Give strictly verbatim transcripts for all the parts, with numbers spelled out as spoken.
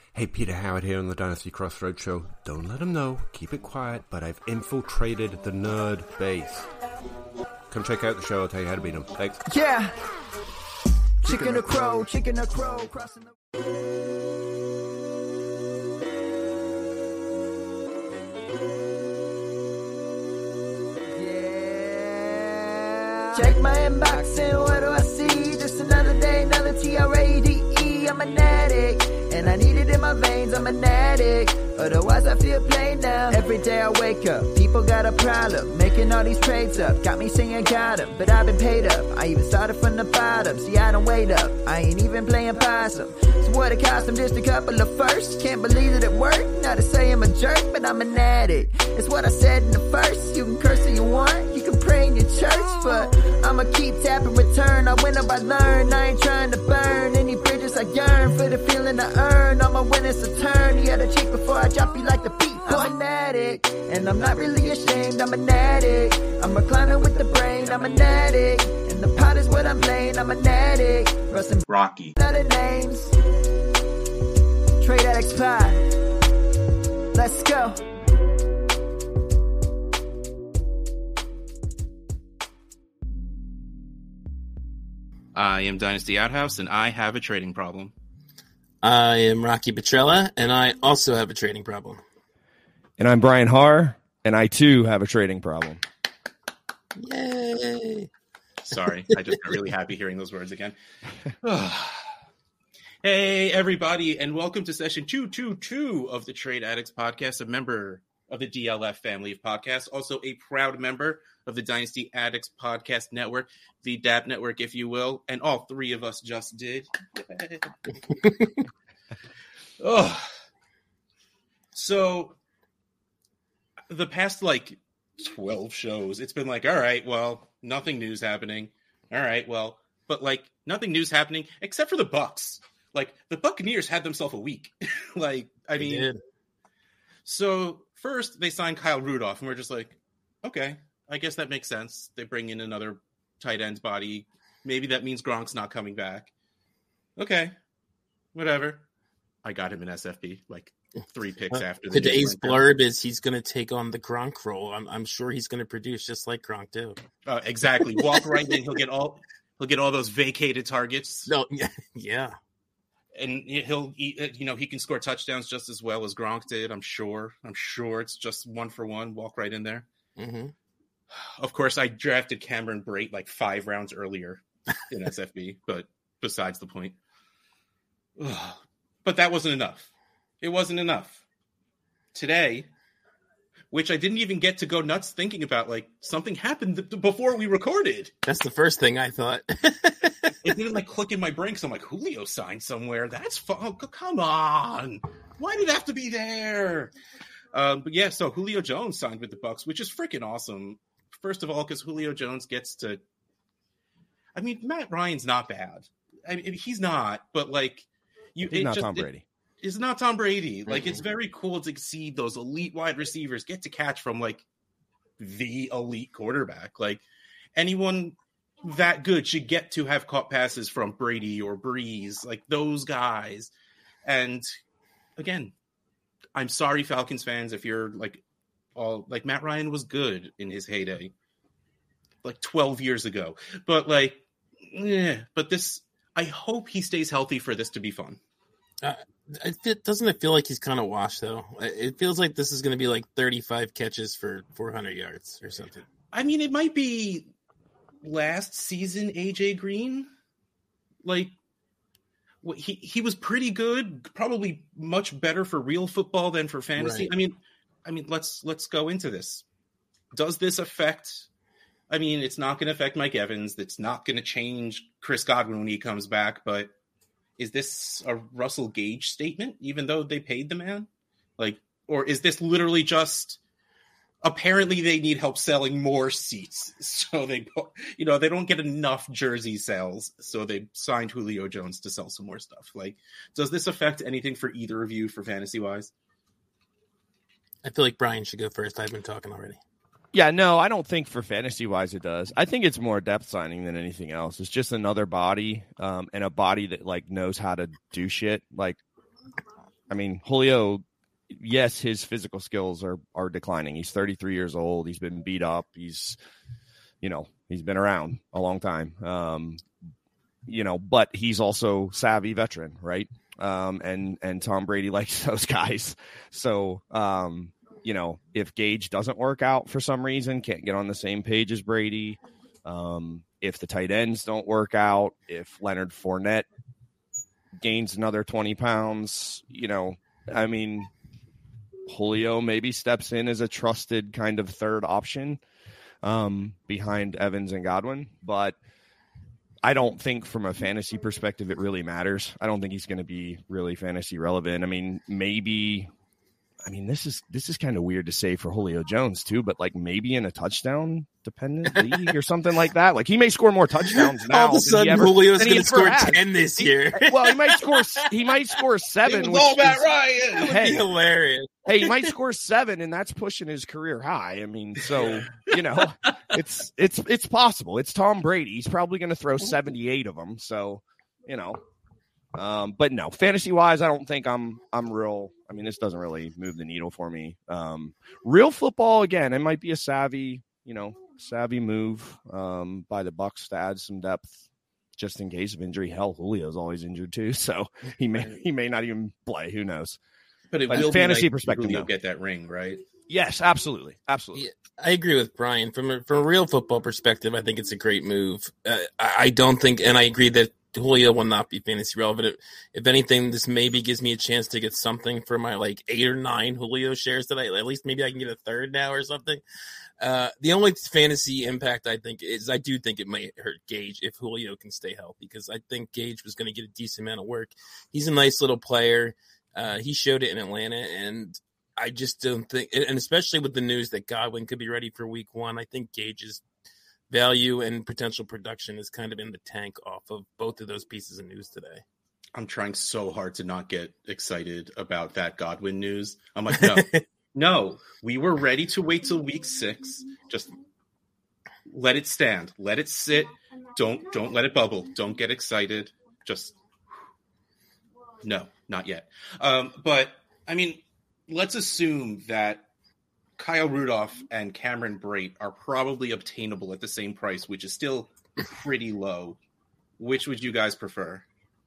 Hey, Peter Howard here on the Dynasty Crossroads Show. Don't let them know, keep it quiet, but I've infiltrated the nerd base. Come check out the show, I'll tell you how to beat them. Thanks. Yeah! Chicken, chicken or crow, chicken or crow, crossing the... Yeah! Check my inbox and what do I see? Just another day, another T R A D E. I'm an addict, and I need it in my veins, I'm an addict. Otherwise I feel plain now. Every day I wake up, people got a problem, making all these trades up. Got me saying got 'em, but I've been paid up. I even started from the bottom, see I don't wait up. I ain't even playing possum. So what it cost them, just a couple of firsts. Can't believe that it worked, not to say I'm a jerk, but I'm an addict. It's what I said in the first. You can curse if you want, you can pray in your church, but I'ma keep tapping return. I win up, I learn, I ain't trying to burn any bridges. I yearn for the feeling I earn. I'ma win it's a turn. You had to check before I drop you like the beat. I'm an addict, and I'm not really ashamed. I'm an addict, I'm reclining with the brain. I'm an addict, and the pot is what I'm playing. I'm an addict, Russell Rocky. Other names, Trade Addicts Pod. Let's go. I am Dynasty Outhouse, and I have a trading problem. I am Rocky Petrella, and I also have a trading problem. And I'm Brian Haar, and I too have a trading problem. Yay! Sorry, I just got really happy hearing those words again. Hey, everybody, and welcome to session two twenty-two of the Trade Addicts Podcast, a member of the D L F family of podcasts, also a proud member of the Dynasty Addicts Podcast Network, the D A B Network, if you will, and all three of us just did. Oh, so the past like twelve shows, it's been like, all right, well, nothing news happening. All right, well, but like nothing news happening except for the Bucs. Like the Buccaneers had themselves a week. like, I They mean, did. So first they signed Kyle Rudolph, and we're just like, okay, I guess that makes sense. They bring in another tight end body. Maybe that means Gronk's not coming back. Okay, whatever. I got him in S F B, like three picks after the Today's news went blurb is he's going to take on the Gronk role. I'm, I'm sure he's going to produce just like Gronk too. down. Uh, exactly. Walk right in. He'll get all. He'll get all those vacated targets. No, yeah. And he'll, you know, he can score touchdowns just as well as Gronk did. I'm sure. I'm sure it's just one for one. Walk right in there. Mm-hmm. Of course, I drafted Cameron Brate like five rounds earlier in S F B, but besides the point. Ugh. But that wasn't enough. It wasn't enough. Today, which I didn't even get to go nuts thinking about, like something happened th- before we recorded. That's the first thing I thought. It didn't like click in my brain because I'm like, Julio signed somewhere. That's fun. Oh, come on. Why did it have to be there? Um, but yeah, so Julio Jones signed with the Bucs, which is freaking awesome. First of all, because Julio Jones gets to. I mean, Matt Ryan's not bad. I mean, he's not, but like, you. He's it not just, Tom Brady. It, it's not Tom Brady. Like, Mm-hmm. it's very cool to see those elite wide receivers get to catch from like the elite quarterback. Like, anyone that good should get to have caught passes from Brady or Breeze, like those guys. And again, I'm sorry, Falcons fans, if you're like all like Matt Ryan was good in his heyday, like twelve years ago. But like, yeah, but this, I hope he stays healthy for this to be fun. Uh, it, doesn't it feel like he's kind of washed, though? It feels like this is going to be like thirty-five catches for four hundred yards or something. I mean, it might be last season A J Green. Like, he he was pretty good, probably much better for real football than for fantasy. Right. I mean, I mean, let's let's go into this. Does this affect? I mean, it's not going to affect Mike Evans. It's not going to change Chris Godwin when he comes back. But is this a Russell Gage statement, even though they paid the man? Like, or is this literally just apparently they need help selling more seats, so they, you know, they don't get enough jersey sales, so they signed Julio Jones to sell some more stuff. Like, does this affect anything for either of you for fantasy wise? I feel like Brian should go first. I've been talking already. Yeah, no, I don't think for fantasy-wise it does. I think it's more depth signing than anything else. It's just another body, um, and a body that like knows how to do shit. Like, I mean, Julio, yes, his physical skills are are declining. He's thirty-three years old. He's been beat up. He's, you know, he's been around a long time. Um, you know, but he's also savvy veteran, right? Um, and and Tom Brady likes those guys. So, um, you know, if Gage doesn't work out for some reason, can't get on the same page as Brady, um, if the tight ends don't work out, if Leonard Fournette gains another twenty pounds, you know, I mean, Julio maybe steps in as a trusted kind of third option um, behind Evans and Godwin, but I don't think from a fantasy perspective it really matters. I don't think he's going to be really fantasy relevant. I mean, maybe, I mean, this is this is kind of weird to say for Julio Jones too, but like maybe in a touchdown dependent league or something like that. Like he may score more touchdowns now. All of a sudden, ever, Julio's going to score had. ten this year. He, well, he might score. He might score seven. It was all about is, Ryan. That would Hey. be hilarious. Hey, he might score seven, and that's pushing his career high. I mean, so you know, it's it's it's possible. It's Tom Brady. He's probably going to throw seventy-eight of them. So, you know, um, but no, fantasy wise, I don't think I'm I'm real. I mean, this doesn't really move the needle for me. Um, real football again. It might be a savvy, you know, savvy move um, by the Bucs to add some depth, just in case of injury. Hell, Julio's always injured too, so he may he may not even play. Who knows? But it But will fantasy be nice perspective, Julio no. get that ring, right? Yes, absolutely, absolutely. Yeah, I agree with Brian. From a, from a real football perspective, I think it's a great move. Uh, I, I don't think, and I agree that Julio will not be fantasy relevant. If, if anything, this maybe gives me a chance to get something for my like eight or nine Julio shares that I at least maybe I can get a third now or something. Uh, the only fantasy impact I think is I do think it might hurt Gage if Julio can stay healthy, because I think Gage was going to get a decent amount of work. He's a nice little player. Uh, he showed it in Atlanta, and I just don't think, and especially with the news that Godwin could be ready for week one, I think Gage's value and potential production is kind of in the tank off of both of those pieces of news today. I'm trying so hard to not get excited about that Godwin news. I'm like, no, no, we were ready to wait till week six. Just let it stand. Let it sit. Don't, don't let it bubble. Don't get excited. Just no, not yet. Um, but I mean, let's assume that Kyle Rudolph and Cameron Brate are probably obtainable at the same price, which is still pretty low. Which would you guys prefer?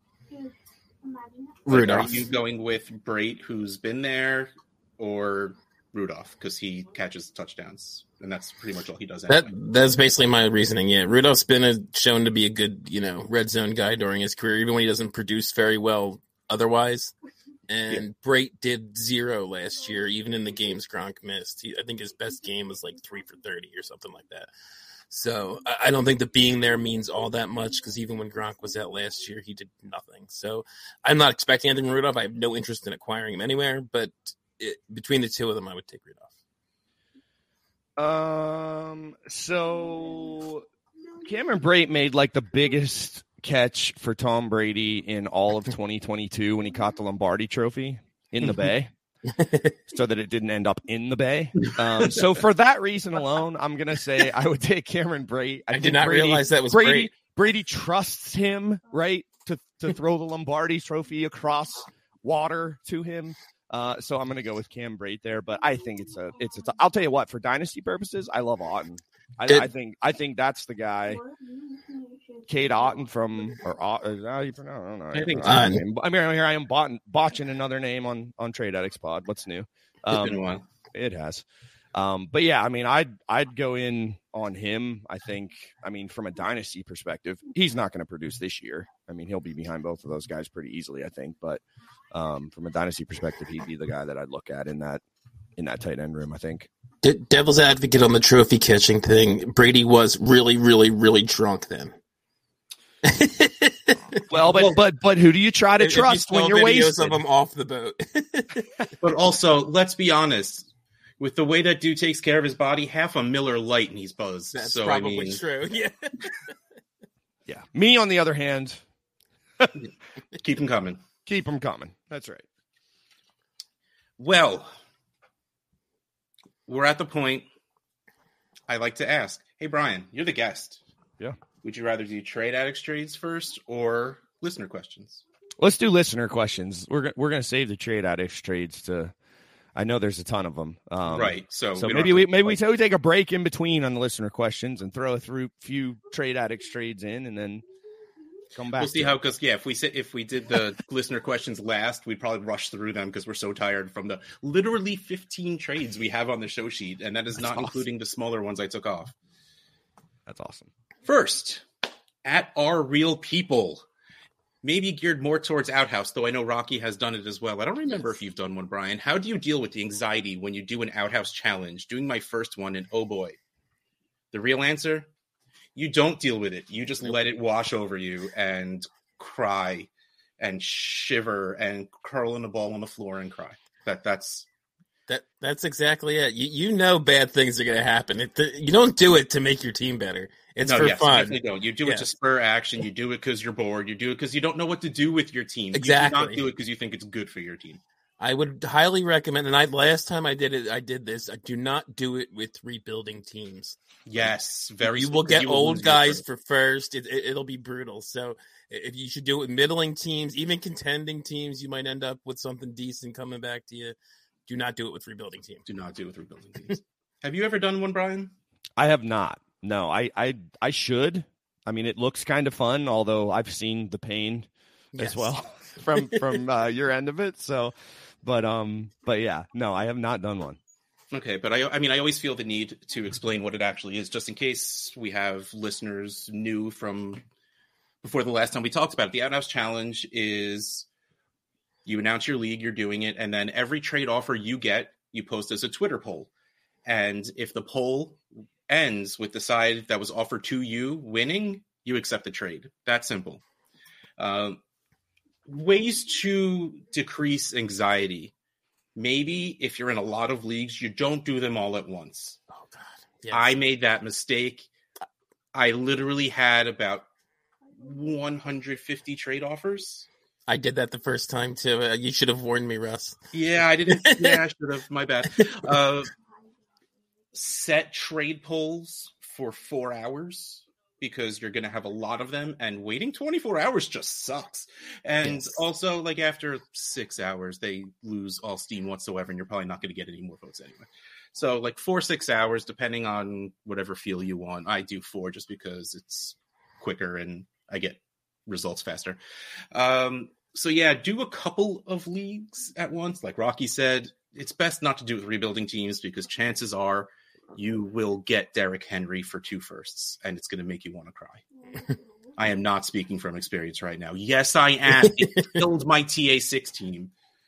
Rudolph. Like, are you going with Brate, who's been there, or Rudolph because he catches touchdowns, and that's pretty much all he does. Anyway. That that's basically my reasoning. Yeah, Rudolph's been a, shown to be a good, you know, red zone guy during his career, even when he doesn't produce very well otherwise. And yeah. Brate did zero last year, even in the games Gronk missed. He, I think his best game was like three for thirty or something like that. So I, I don't think that being there means all that much, because even when Gronk was out last year, he did nothing. So I'm not expecting anything from Rudolph. I have no interest in acquiring him anywhere, but it, between the two of them, I would take Rudolph. Um. So Cameron Brate made like the biggest catch for Tom Brady in all of twenty twenty-two when he caught the Lombardi Trophy in the Bay, so that it didn't end up in the Bay. Um, so for that reason alone, I'm gonna say I would take Cameron Brate. I, I did not Brady, realize that was Brady. Brady. Brady trusts him, right, to to throw the Lombardi Trophy across water to him. Uh, so I'm gonna go with Cam Brate there, but I think it's a it's a. I'll tell you what, for dynasty purposes, I love Otten. I, I think I think that's the guy. Cade Otten from or or how you pronounce? I don't know. I think I mean, here I am botching, botching another name on on Trade Addicts Pod. What's new? Um, it's been a while. It has. Um, but yeah, I mean, I'd I'd go in on him. I think. I mean, from a dynasty perspective, he's not going to produce this year. I mean, he'll be behind both of those guys pretty easily, I think. But um, from a dynasty perspective, he'd be the guy that I'd look at in that in that tight end room, I think. De- Devil's advocate on the trophy catching thing. Brady was really, really, really drunk then. well, but but but who do you try to if, trust if you when you're videos wasted? of him off the boat. But also, let's be honest. With the way that dude takes care of his body, half a Miller Lite and he's buzzed. That's so, probably I mean, true. Yeah. Yeah. Me, on the other hand, keep him coming. Keep him coming. That's right. Well, we're at the point I like to ask. Hey, Brian, you're the guest. Yeah. Would you rather do Trade Addicts trades first or listener questions? Let's do listener questions. We're go- we're gonna save the trade addicts trades to. I know there's a ton of them. Um, right. So, so we maybe we maybe we, we take a break in between on the listener questions and throw a through few trade addicts trades in, and then come back. We'll see how, because yeah, if we sit, if we did the listener questions last, we'd probably rush through them because we're so tired from the literally fifteen trades we have on the show sheet, and that is That's not awesome. Including the smaller ones I took off. That's awesome. First, at Our Real People. Maybe geared more towards Outhouse, though I know Rocky has done it as well. I don't remember yes. if you've done one, Brian. How do you deal with the anxiety when you do an Outhouse challenge? Doing my first one, and oh boy. The real answer? You don't deal with it. You just let it wash over you and cry and shiver and curl in a ball on the floor and cry. That That's... That That's exactly it. You, you know bad things are going to happen. It, the, you don't do it to make your team better. It's no, for yes, fun. You definitely don't. You do yes. it to spur action. You do it because you're bored. You do it because you don't know what to do with your team. Exactly. You do not do it because you think it's good for your team. I would highly recommend, and I last time I did it, I did this. I do not do it with rebuilding teams. Yes, very. You will get you will old guys for first. It, it, it'll be brutal. So if you should do it with middling teams, even contending teams, you might end up with something decent coming back to you. Do not do it with rebuilding teams. Do not do it with rebuilding teams. Have you ever done one, Brian? I have not. No, I, I, I should. I mean, it looks kind of fun, although I've seen the pain yes. as well from from uh, your end of it. So, but um, but yeah, no, I have not done one. Okay, but I, I mean, I always feel the need to explain what it actually is, just in case we have listeners new from before the last time we talked about it. The Outhouse Challenge is you announce your league, you're doing it, and then every trade offer you get, you post as a Twitter poll, and if the poll ends with the side that was offered to you winning, you accept the trade. That simple. Uh, ways to decrease anxiety. Maybe if you're in a lot of leagues, you don't do them all at once. Oh, God. Yes. I made that mistake. I literally had about one hundred fifty trade offers. I did that the first time, too. Uh, you should have warned me, Russ. Yeah, I didn't. Yeah, I should have. My bad. Uh, set trade polls for four hours because you're going to have a lot of them, and waiting twenty-four hours just sucks. And yes. also, like, after six hours, they lose all steam whatsoever, and you're probably not going to get any more votes anyway. So, like, four, six hours, depending on whatever feel you want. I do four just because it's quicker and I get results faster. Um, so, yeah, do a couple of leagues at once. Like Rocky said, it's best not to do it with rebuilding teams because chances are you will get Derrick Henry for two firsts, and it's going to make you want to cry. I am not speaking from experience right now. Yes, I am. It killed my T A six team.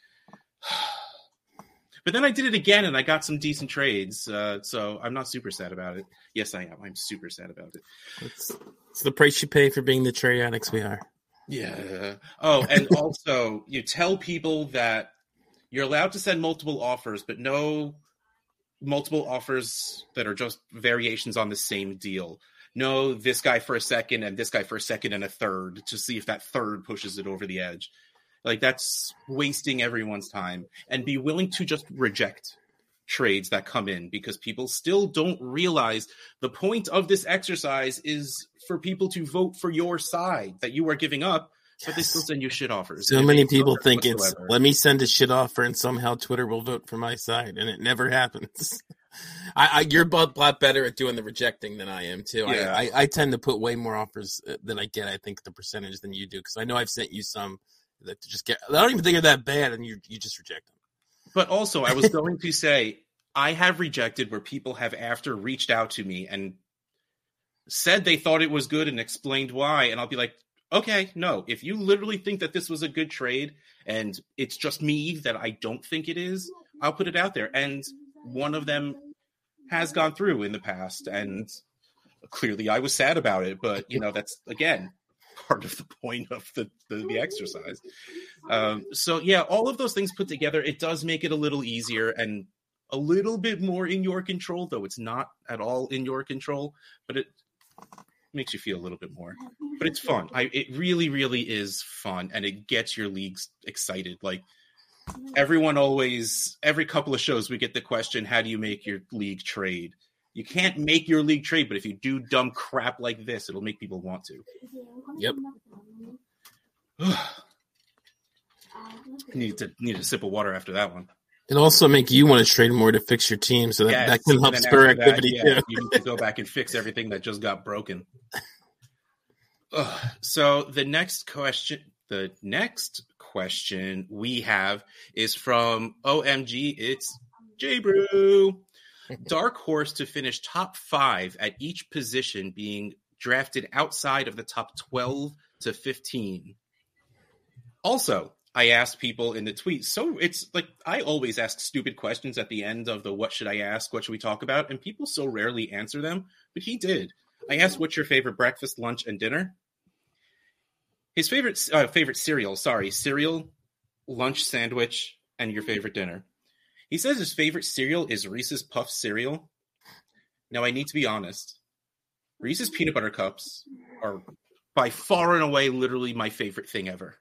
But then I did it again, and I got some decent trades, uh, so I'm not super sad about it. Yes, I am. I'm super sad about it. It's, it's the price you pay for being the trade addicts we are. Yeah. Oh, and also, you tell people that you're allowed to send multiple offers, but no multiple offers that are just variations on the same deal. No, this guy for a second and this guy for a second and a third to see if that third pushes it over the edge. Like, that's wasting everyone's time. And be willing to just reject trades that come in because people still don't realize the point of this exercise is for people to vote for your side that you are giving up. But yes. They still send you shit offers. So many people think whatsoever. It's, let me send a shit offer and somehow Twitter will vote for my side. And it never happens. I, I You're a lot better at doing the rejecting than I am, too. Yeah. I, I, I tend to put way more offers than I get, I think, the percentage than you do. Because I know I've sent you some that to just get – I don't even think they're that bad, and you you just reject them. But also, I was going to say, I have rejected where people have after reached out to me and said they thought it was good and explained why. And I'll be like, okay, no, if you literally think that this was a good trade and it's just me that I don't think it is, I'll put it out there. And one of them has gone through in the past, and clearly I was sad about it. But, you know, that's, again, part of the point of the, the, the exercise. Um, so, yeah, all of those things put together, it does make it a little easier and a little bit more in your control, though it's not at all in your control. But it makes you feel a little bit more, but it's fun. I, it really, really is fun, and it gets your leagues excited. Like, everyone always, every couple of shows, we get the question, how do you make your league trade? You can't make your league trade, but if you do dumb crap like this, it'll make people want to. Yep. Need to need a sip of water after that one. It also make you want to trade more to fix your team, so that, Yes, that can help and then spur after that, activity yeah, too. you need to go back and fix everything that just got broken. Ugh. So the next question, the next question we have is from O M G. It's J Brew. Dark horse to finish top five at each position, being drafted outside of the top twelve to fifteen. Also, I asked people in the tweet, so it's like I always ask stupid questions at the end of the what should I ask, what should we talk about, and people so rarely answer them, but he did. I asked, what's your favorite breakfast, lunch, and dinner? His favorite uh, favorite cereal, sorry, cereal, lunch, sandwich, and your favorite dinner. He says his favorite cereal is Reese's Puff cereal. Now, I need to be honest. Reese's Peanut Butter Cups are by far and away literally my favorite thing ever.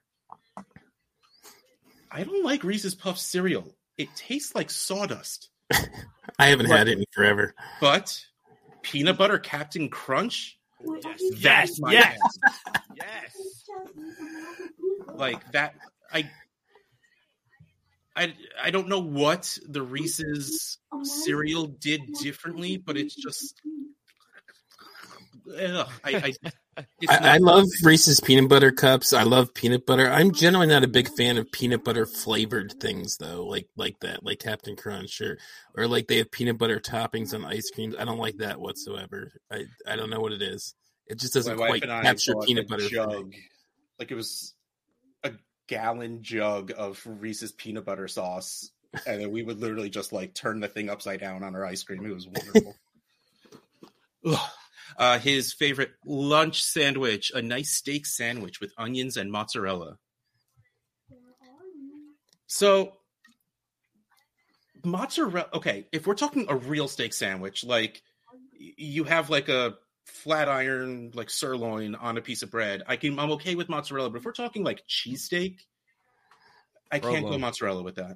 I don't like Reese's Puff cereal. It tastes like sawdust. I haven't but, had it in forever. But Peanut Butter Captain Crunch? Yes, That's my yes, best. yes. Like that, I... I, I don't know what the Reese's cereal did differently, but it's just ugh, I I, it's I, not- I love Reese's peanut butter cups. I love peanut butter. I'm generally not a big fan of peanut butter flavored things though, like like that, like Captain Crunch or or like they have peanut butter toppings on ice creams. I don't like that whatsoever. I I don't know what it is. It just doesn't my wife quite and I capture bought peanut a butter. jug, like it was a gallon jug of Reese's peanut butter sauce, and then we would literally just like turn the thing upside down on our ice cream. It was wonderful. Ugh. Uh, his favorite lunch sandwich, a nice steak sandwich with onions and mozzarella. So, mozzarella, okay, if we're talking a real steak sandwich, like you have like a flat iron, like sirloin on a piece of bread, I can, I'm okay with mozzarella, but if we're talking like cheesesteak, I can't Provolone. go mozzarella with that.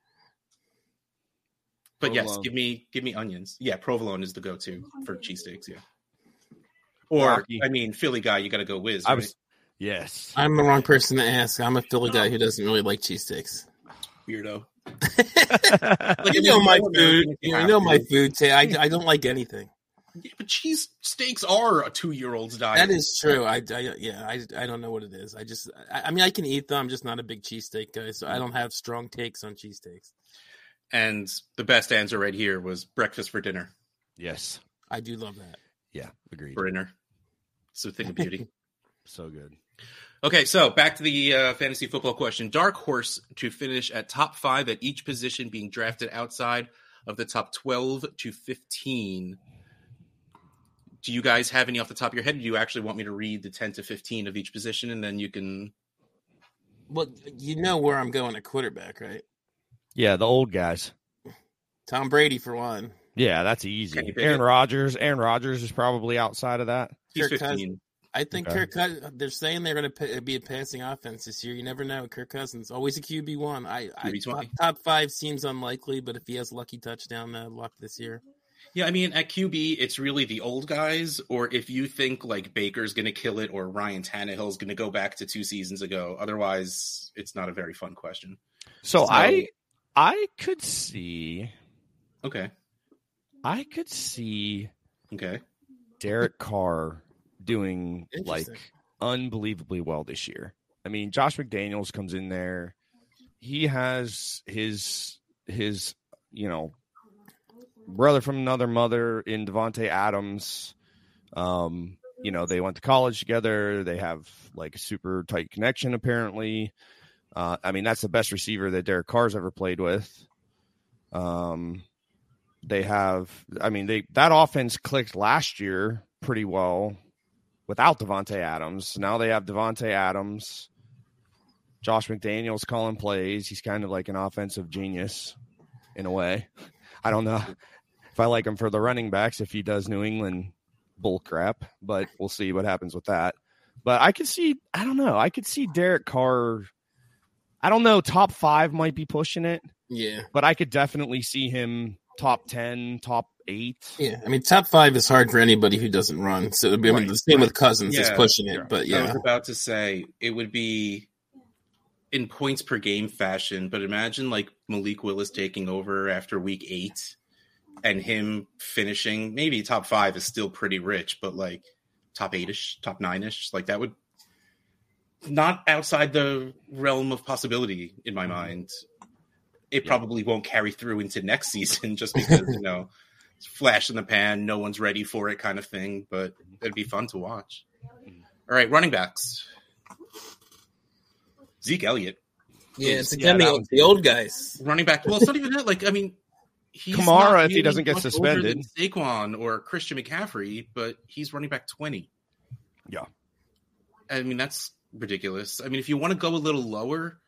But yes, Provolone. give me give me onions. Yeah, provolone is the go-to for cheesesteaks, yeah. Or, Rocky. I mean, Philly guy, you got to go whiz. I right? was, yes. I'm the wrong person to ask. I'm a Philly guy who doesn't really like cheesesteaks. Weirdo. Like, you know my food. You know, you know my food. Say I, I don't like anything. Yeah, but cheese steaks are a two-year-old's diet. That is true. I, I yeah. I, I don't know what it is. I just I, I mean I can eat them. I'm just not a big cheesesteak guy, so I don't have strong takes on cheesesteaks. And the best answer right here was breakfast for dinner. Yes. I do love that. Yeah, agreed. For dinner. It's a thing of beauty. So good. Okay, so back to the uh, fantasy football question. Dark horse to finish at top five at each position, being drafted outside of the top twelve to fifteen. Do you guys have any off the top of your head? Or do you actually want me to read the ten to fifteen of each position, and then you can... Well, you know where I'm going at quarterback, right? Yeah, the old guys. Tom Brady for one. Yeah, that's easy. Can you pick Aaron it? Rodgers. Aaron Rodgers is probably outside of that. He's Kirk fifteen. I think Okay. Kirk Cousins, they're saying they're going to be a passing offense this year. You never know. Kirk Cousins, always a Q B one. I, I Q B twenty. top, top five seems unlikely, but if he has lucky touchdown uh, luck this year. Yeah, I mean, at Q B, it's really the old guys, or if you think like Baker's going to kill it or Ryan Tannehill's going to go back to two seasons ago. Otherwise, it's not a very fun question. So, So- I I could see Okay. I could see Okay. Derek Carr doing like Interesting. unbelievably well this year. I mean, Josh McDaniels comes in there. He has his his, you know, brother from another mother in Devontae Adams. Um, you know, they went to college together. They have like a super tight connection apparently. Uh, I mean, that's the best receiver that Derek Carr's ever played with. Um, they have, I mean, they that offense clicked last year pretty well without Devontae Adams. Now they have Devontae Adams, Josh McDaniels calling plays. He's kind of like an offensive genius in a way. I don't know if I like him for the running backs if he does New England bull crap, but we'll see what happens with that. But I could see, I don't know, I could see Derek Carr. I don't know, top five might be pushing it, Yeah. but I could definitely see him top ten, top eight. Yeah. I mean, top five is hard for anybody who doesn't run. So, I mean, Right, the same right. with Cousins is Yeah, pushing it, yeah. but I yeah. was about to say it would be in points per game fashion, but imagine like Malik Willis taking over after week eight and him finishing maybe top five is still pretty rich, but like top eight-ish, top nine-ish, like that would not outside the realm of possibility in my mind. It yeah. probably won't carry through into next season just because, you know, it's flash in the pan, no one's ready for it kind of thing, but it'd be fun to watch. All right, running backs. Zeke Elliott. Yeah, it's again yeah, the, old, the old guys. Running back. Well, it's not even that. Like, I mean, he's Kamara, not if he doesn't get suspended. Saquon or Christian McCaffrey, but he's running back twenty. Yeah. I mean, that's ridiculous. I mean, if you want to go a little lower,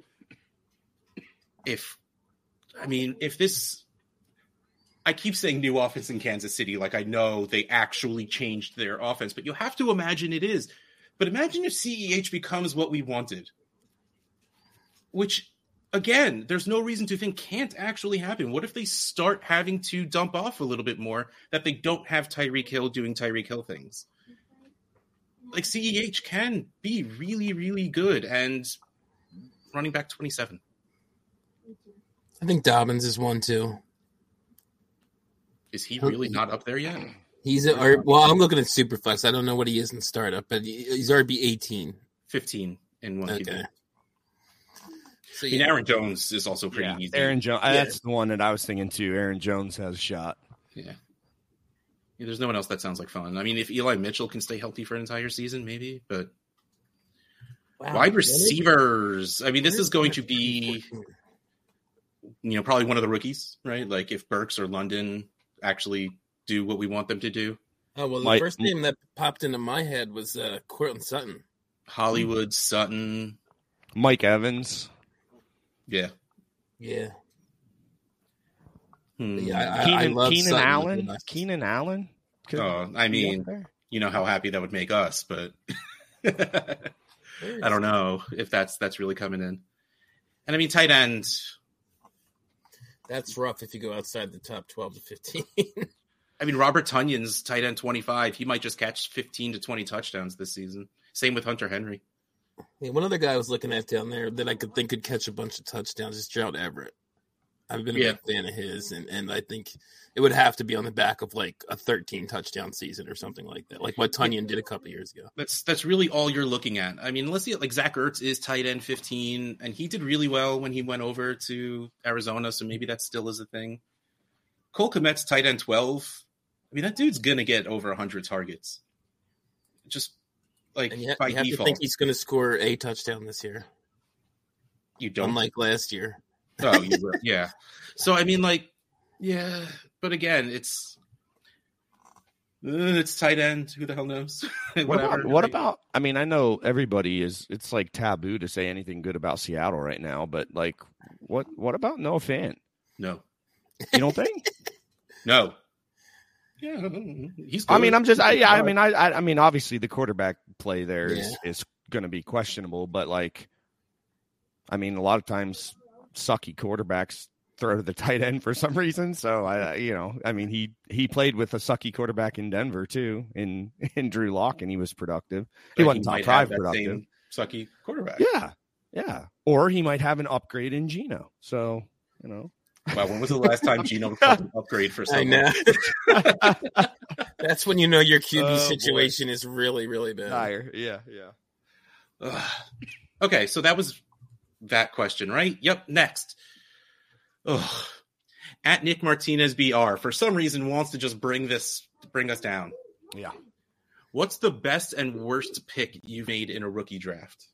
if, I mean, if this, I keep saying new offense in Kansas City, like I know they actually changed their offense, but you have to imagine it is. But imagine if C E H becomes what we wanted. Which, again, there's no reason to think can't actually happen. What if they start having to dump off a little bit more that they don't have Tyreek Hill doing Tyreek Hill things? Like, C E H can be really, really good and running back twenty-seven. I think Dobbins is one, too. Is he really not up there yet? He's a, or, well, I'm looking at Superflex. I don't know what he is in startup, but he's R B eighteen. fifteen in one. Okay. So, yeah. I mean, Aaron Jones is also pretty yeah. easy. Aaron Jones, yeah. That's the one that I was thinking too. Aaron Jones has a shot. Yeah. yeah. There's no one else that sounds like fun. I mean, if Eli Mitchell can stay healthy for an entire season, maybe, but wow. Wide receivers. I mean, this is going to be, you know, probably one of the rookies, right? Like if Burks or London actually do what we want them to do. Oh, well, the Mike, first name that popped into my head was uh, Courtland Sutton. Hollywood, Sutton. Mike Evans. Yeah. Yeah. Hmm. yeah I, Keenan, I love Keenan Sutton. Allen? Keenan Allen? Could oh, I mean, you know how happy that would make us, but I don't know if that's that's really coming in. And I mean, tight end. That's rough if you go outside the top twelve to fifteen. I mean, Robert Tunyon's tight end twenty-five. He might just catch fifteen to twenty touchdowns this season. Same with Hunter Henry. Yeah, one other guy I was looking at down there that I could think could catch a bunch of touchdowns is Gerald Everett. I've been a yeah. big fan of his, and, and I think it would have to be on the back of like a thirteen touchdown season or something like that, like what Tunyon did a couple years ago. That's that's really all you're looking at. I mean, unless you like Zach Ertz is tight end fifteen, and he did really well when he went over to Arizona, so maybe that still is a thing. Cole Kmet's tight end twelve. I mean, that dude's gonna get over one hundred targets. Just like and yet, by you have default. to think he's going to score a touchdown this year. You don't, unlike last year. Oh, you were, yeah. So I mean, like, yeah, but again, it's uh, it's tight end. Who the hell knows? what about, what about? I mean, I know everybody is. It's like taboo to say anything good about Seattle right now, but like, what what about Noah Fant? No, you don't think? No. Yeah, he's good. I mean, I'm just. I, yeah, I mean, I, I mean, obviously the quarterback play there is yeah. is going to be questionable, but like, I mean, a lot of times sucky quarterbacks throw to the tight end for some reason. So I, you know, I mean, he he played with a sucky quarterback in Denver too, in in Drew Lock, and he was productive. He but wasn't he top five productive. Sucky quarterback. Yeah, yeah. Or he might have an upgrade in Geno. So you know. Wow, when was the last time Geno took an upgrade for someone? I know. That's when you know your Q B oh, situation boy. is really, really bad. Higher. Yeah, yeah. Ugh. Okay, so that was that question, right? Yep, next. Ugh. At Nick Martinez B R, for some reason, wants to just bring this, bring us down. Yeah. What's the best and worst pick you've made in a rookie draft?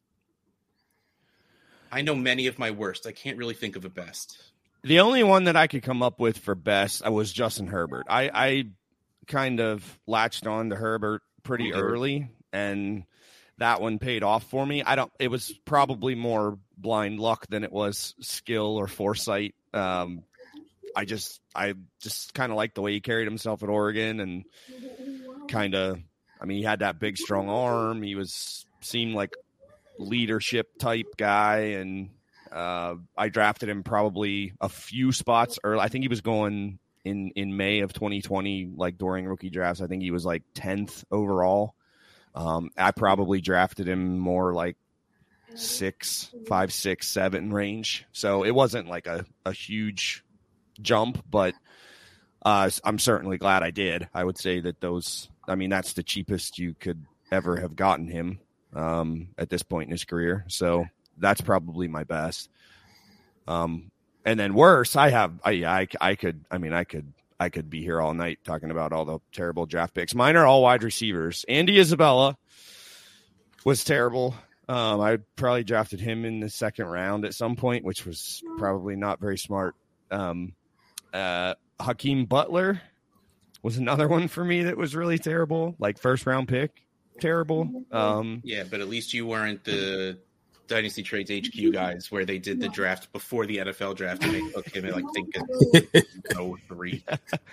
I know many of my worst. I can't really think of a best. The only one that I could come up with for best was Justin Herbert. I, I kind of latched on to Herbert pretty mm-hmm. early, and that one paid off for me. I don't. It was probably more blind luck than it was skill or foresight. Um, I just, I just kind of liked the way he carried himself at Oregon, and kind of, I mean, he had that big, strong arm. He was seemed like leadership type guy, and. Uh, I drafted him probably a few spots early. I think he was going in, in May of twenty twenty, like during rookie drafts. I think he was like tenth overall. Um, I probably drafted him more like six, five, six, seven range. So it wasn't like a, a huge jump, but uh, I'm certainly glad I did. I would say that those, I mean, that's the cheapest you could ever have gotten him um, at this point in his career. So that's probably my best. Um, and then worse, I have, I, I, I could, I mean, I could, I could be here all night talking about all the terrible draft picks. Mine are all wide receivers. Andy Isabella was terrible. Um, I probably drafted him in the second round at some point, which was probably not very smart. Um, uh, Hakeem Butler was another one for me that was really terrible. Like first round pick, terrible. Um, yeah, but at least you weren't the Dynasty Trades H Q guys where they did the draft before the N F L draft and they took him at like think oh three.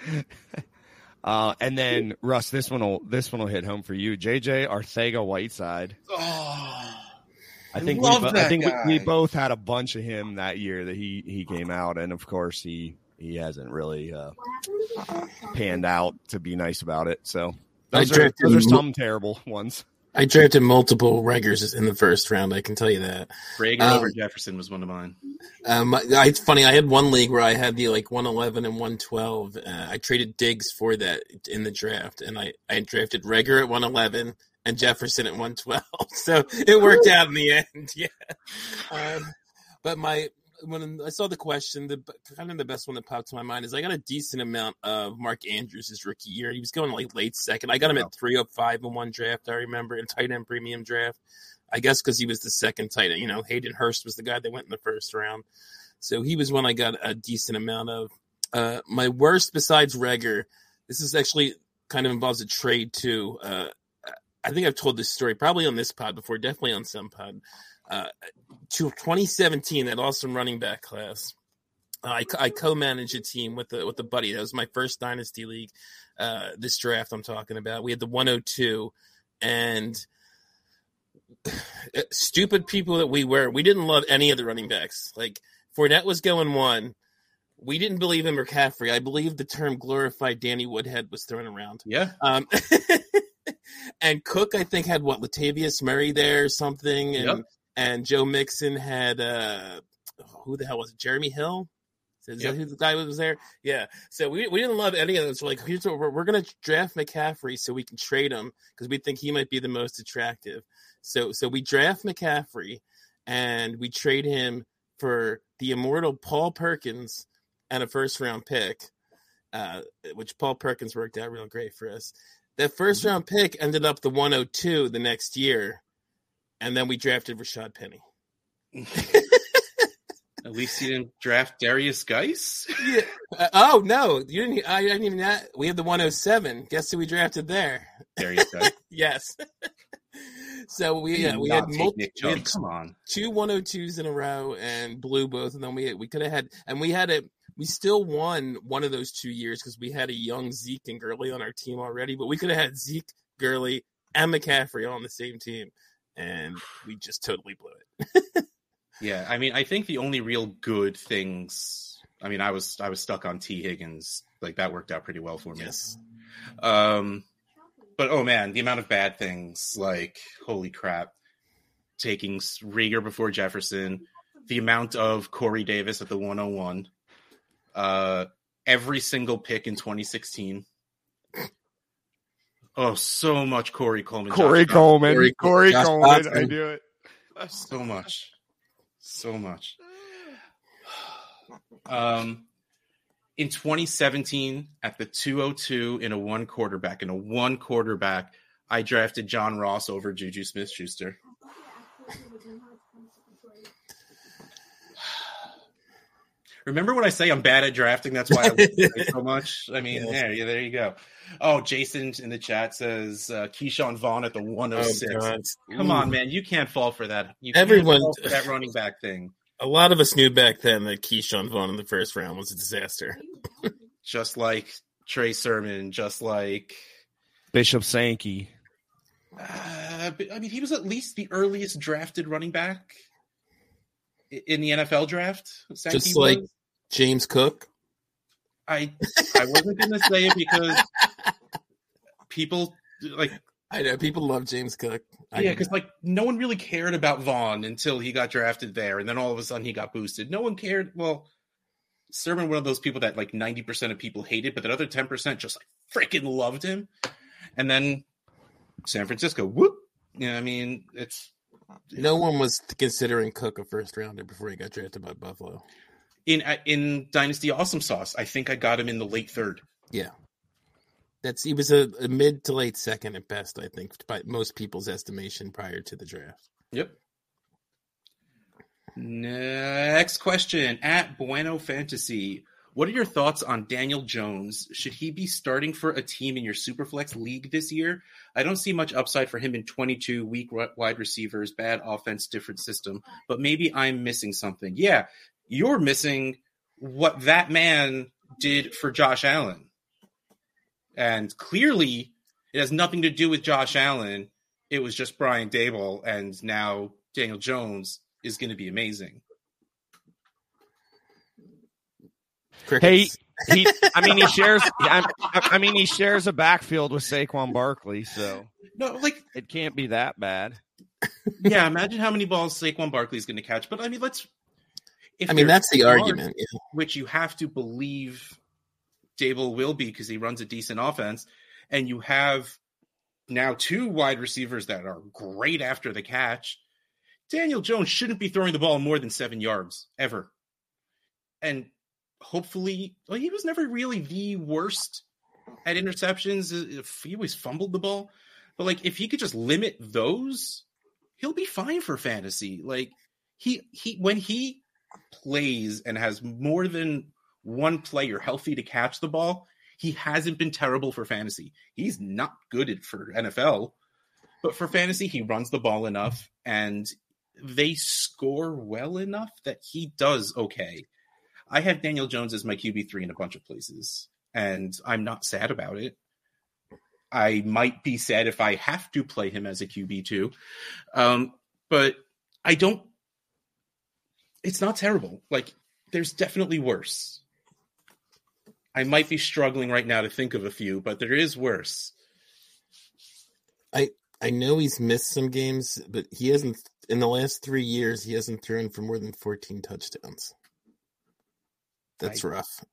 Uh, and then Russ, this one will this one will hit home for you. J J Arcega-Whiteside. Oh, I think love we, that I think guy. we, we both had a bunch of him that year that he he came out, and of course he he hasn't really uh, panned out to be nice about it. So those, I are, those are some terrible ones. I drafted multiple Regers in the first round. I can tell you that. Rager Um, over Jefferson was one of mine. Um, I, it's funny. I had one league where I had the like one eleven and one twelve. Uh, I traded Diggs for that in the draft, and I, I drafted Reagor at one eleven and Jefferson at one twelve. So it worked out in the end. Yeah. Um, but my when I saw the question, the kind of the best one that popped to my mind is I got a decent amount of Mark Andrews his rookie year. He was going like late second. I got him at three oh five in one draft. I remember in tight end premium draft. I guess because he was the second tight end. You know, Hayden Hurst was the guy that went in the first round. So he was one I got a decent amount of. Uh, my worst besides Reagor, this is actually kind of involves a trade too. Uh, I think I've told this story probably on this pod before, definitely on some pod. Uh, to twenty seventeen, that awesome running back class. Uh, I, I co-managed a team with the with the buddy. That was my first dynasty league. Uh, this draft I'm talking about. We had the one oh two, and stupid people that we were, we didn't love any of the running backs. Like Fournette was going one. We didn't believe in McCaffrey. I believe the term glorified Danny Woodhead was thrown around. Yeah. Um, and Cook, I think, had what, Latavius Murray there or something, and Yep. and Joe Mixon had uh, who the hell was it? Jeremy Hill. Is Yep. that who the guy was there? Yeah. So we we didn't love any of them. So like, here's what we're, we're going to draft McCaffrey so we can trade him because we think he might be the most attractive. So so we draft McCaffrey and we trade him for the immortal Paul Perkins and a first round pick, uh, which Paul Perkins worked out real great for us. That first round pick ended up the one oh two the next year, and then we drafted Rashad Penny. At least you didn't draft Darius Geis. Yeah. Uh, oh no, you didn't. I didn't even. That. We had the one oh seven. Guess who we drafted there? Darius Geis. Yes. So we You yeah, did we not had, take multi- Nick we Chubb. had Come on. two one oh twos in a row and blew both, and then we we could have had, and we had a we still won one of those two years because we had a young Zeke and Gurley on our team already, but we could have had Zeke, Gurley, and McCaffrey all on the same team, and we just totally blew it. Yeah, I mean, I think the only real good things. I mean, I was I was stuck on T. Higgins. Like that worked out pretty well for me. Yes. Um, but oh man, the amount of bad things. Like holy crap, taking Reagor before Jefferson. The amount of Corey Davis at the one oh one. Uh, every single pick in twenty sixteen. Oh, so much Corey Coleman. Corey Josh Coleman. Corey- Corey Josh Coleman. Johnson. I do it. So much. So much. Um, in twenty seventeen, at the two oh two in a one quarterback, in a one quarterback, I drafted John Ross over Juju Smith-Schuster. Remember when I say I'm bad at drafting? That's why I love it so much. I mean, Yes. there, yeah, there you go. Oh, Jason in the chat says uh, Keyshawn Vaughn at the one oh six. Oh, God. Come Ooh. on, man. You can't fall for that. You Everyone- can't fall for that running back thing. A lot of us knew back then that Keyshawn Vaughn in the first round was a disaster. Just like Trey Sermon, just like... Bishop Sankey. Uh, but, I mean, he was at least the earliest drafted running back i- in the N F L draft. Sankey Just like was. James Cook. I, I wasn't going to say it because people... like. I know people love James Cook. I yeah, because like no one really cared about Vaughn until he got drafted there, and then all of a sudden he got boosted. No one cared. Well, Sermon, one of those people that like ninety percent of people hated, but that other ten percent just like freaking loved him. And then San Francisco, whoop. Yeah, I mean, it's no one was considering Cook a first rounder before he got drafted by Buffalo. In in Dynasty Awesome Sauce, I think I got him in the late third. Yeah, that's he was a, a mid to late second at best, I think, by most people's estimation prior to the draft. Yep. Next question at Bueno Fantasy. What are your thoughts on Daniel Jones? Should he be starting for a team in your Superflex league this year? I don't see much upside for him in twenty-two, weak wide receivers, bad offense, different system, but maybe I'm missing something. Yeah, you're missing what that man did for Josh Allen. And clearly it has nothing to do with Josh Allen. It was just Brian Daboll, and now Daniel Jones is going to be amazing. Crickets. Hey, he, I mean, he shares. I, I mean, he shares a backfield with Saquon Barkley, so No, like it can't be that bad. yeah. Imagine how many balls Saquon Barkley is going to catch. But I mean, let's. If I mean, they're that's the smart, argument. Yeah. which you have to believe Daboll will be because he runs a decent offense, and you have now two wide receivers that are great after the catch. Daniel Jones shouldn't be throwing the ball more than seven yards ever. And hopefully, well, he was never really the worst at interceptions. If he always fumbled the ball. But like, if he could just limit those, he'll be fine for fantasy. Like he, he, when he plays and has more than one player healthy to catch the ball, he hasn't been terrible for fantasy. He's not good at for N F L, but for fantasy, he runs the ball enough and they score well enough that he does okay. I have Daniel Jones as my Q B three in a bunch of places, and I'm not sad about it. I might be sad if I have to play him as a Q B two, um, but I don't. It's not terrible. Like, there's definitely worse. I might be struggling right now to think of a few, but there is worse. I I know he's missed some games, but he hasn't. In the last three years, he hasn't thrown for more than fourteen touchdowns. That's I, rough.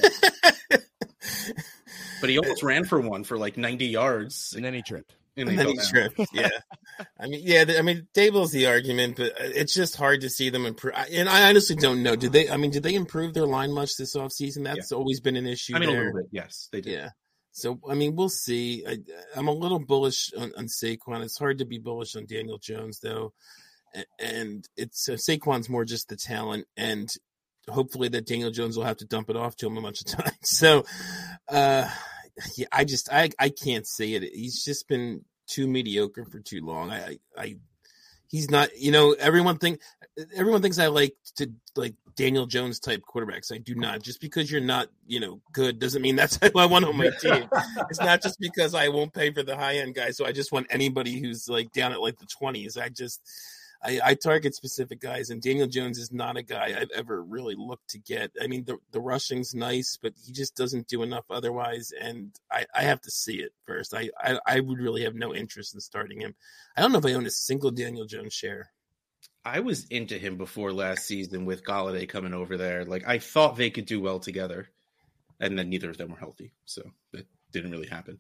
But he almost ran for one for like ninety yards. And then he tripped. And, and then he tripped, yeah. I mean, yeah, I mean, Daboll's the argument, but it's just hard to see them improve. And I honestly don't know. Did they, I mean, did they improve their line much this offseason? That's yeah. always been an issue. I mean, there. a little bit, yes, they did. Yeah. So, I mean, we'll see. I, I'm a little bullish on, on Saquon. It's hard to be bullish on Daniel Jones, though. And it's uh, Saquon's more just the talent, and hopefully that Daniel Jones will have to dump it off to him a bunch of times. So, uh, yeah, I just I, I can't say it. He's just been too mediocre for too long. I, I, I he's not. You know, everyone think everyone thinks I like to like Daniel Jones type quarterbacks. I do not. Just because you're not, you know, good doesn't mean that's who I want on my team. It's not just because I won't pay for the high end guys. So I just want anybody who's like down at like the twenties. I just. I, I target specific guys, and Daniel Jones is not a guy I've ever really looked to get. I mean, the the rushing's nice, but he just doesn't do enough otherwise, and I, I have to see it first. I, I, I would really have no interest in starting him. I don't know if I own a single Daniel Jones share. I was into him before last season with Golladay coming over there. Like, I thought they could do well together, and then neither of them were healthy, so it didn't really happen.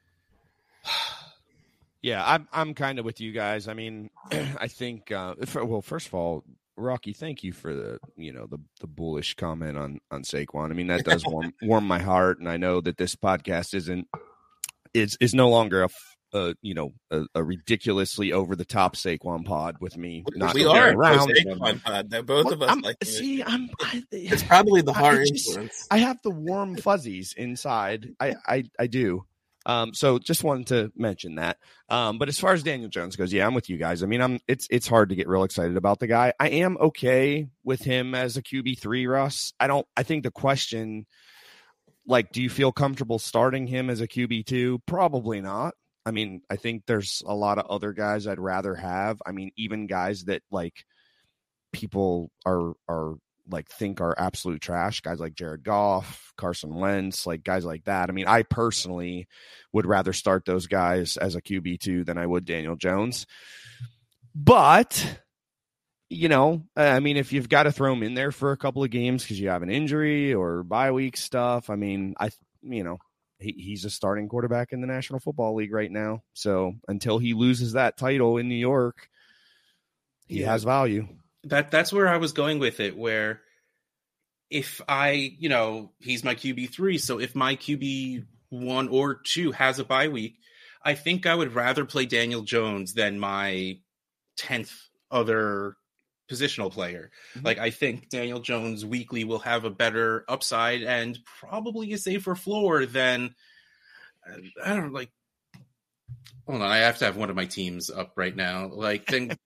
Yeah, I'm I'm kind of with you guys. I mean, I think uh, for, well, first of all, Rocky, thank you for the you know the the bullish comment on on Saquon. I mean, that does warm warm my heart, and I know that this podcast isn't is is no longer a, a you know a, a ridiculously over the top Saquon pod with me. Not we are around. Saquon pod. They're both of us. I'm, like see, it. I'm. I, it's probably the hard I just, influence. I have the warm fuzzies inside. I I, I do. Um, so just wanted to mention that. Um, but as far as Daniel Jones goes, yeah, I'm with you guys. I mean, I'm it's it's hard to get real excited about the guy. I am okay with him as a Q B three, Russ. I don't I think the question, like, do you feel comfortable starting him as a Q B two? Probably not. I mean, I think there's a lot of other guys I'd rather have. I mean, even guys that like people are are like think are absolute trash. Guys like Jared Goff, Carson Wentz, like guys like that. I mean, I personally would rather start those guys as a Q B two than I would Daniel Jones. But, you know, I mean, if you've got to throw him in there for a couple of games because you have an injury or bye week stuff, I mean, I, you know, he, he's a starting quarterback in the National Football League right now. So until he loses that title in New York, he yeah. has value. That that's where I was going with it, where if I, you know, he's my Q B three, so if my Q B one or two has a bye week, I think I would rather play Daniel Jones than my tenth other positional player. Mm-hmm. Like, I think Daniel Jones weekly will have a better upside and probably a safer floor than, I don't know, like, hold on, I have to have one of my teams up right now. Like, then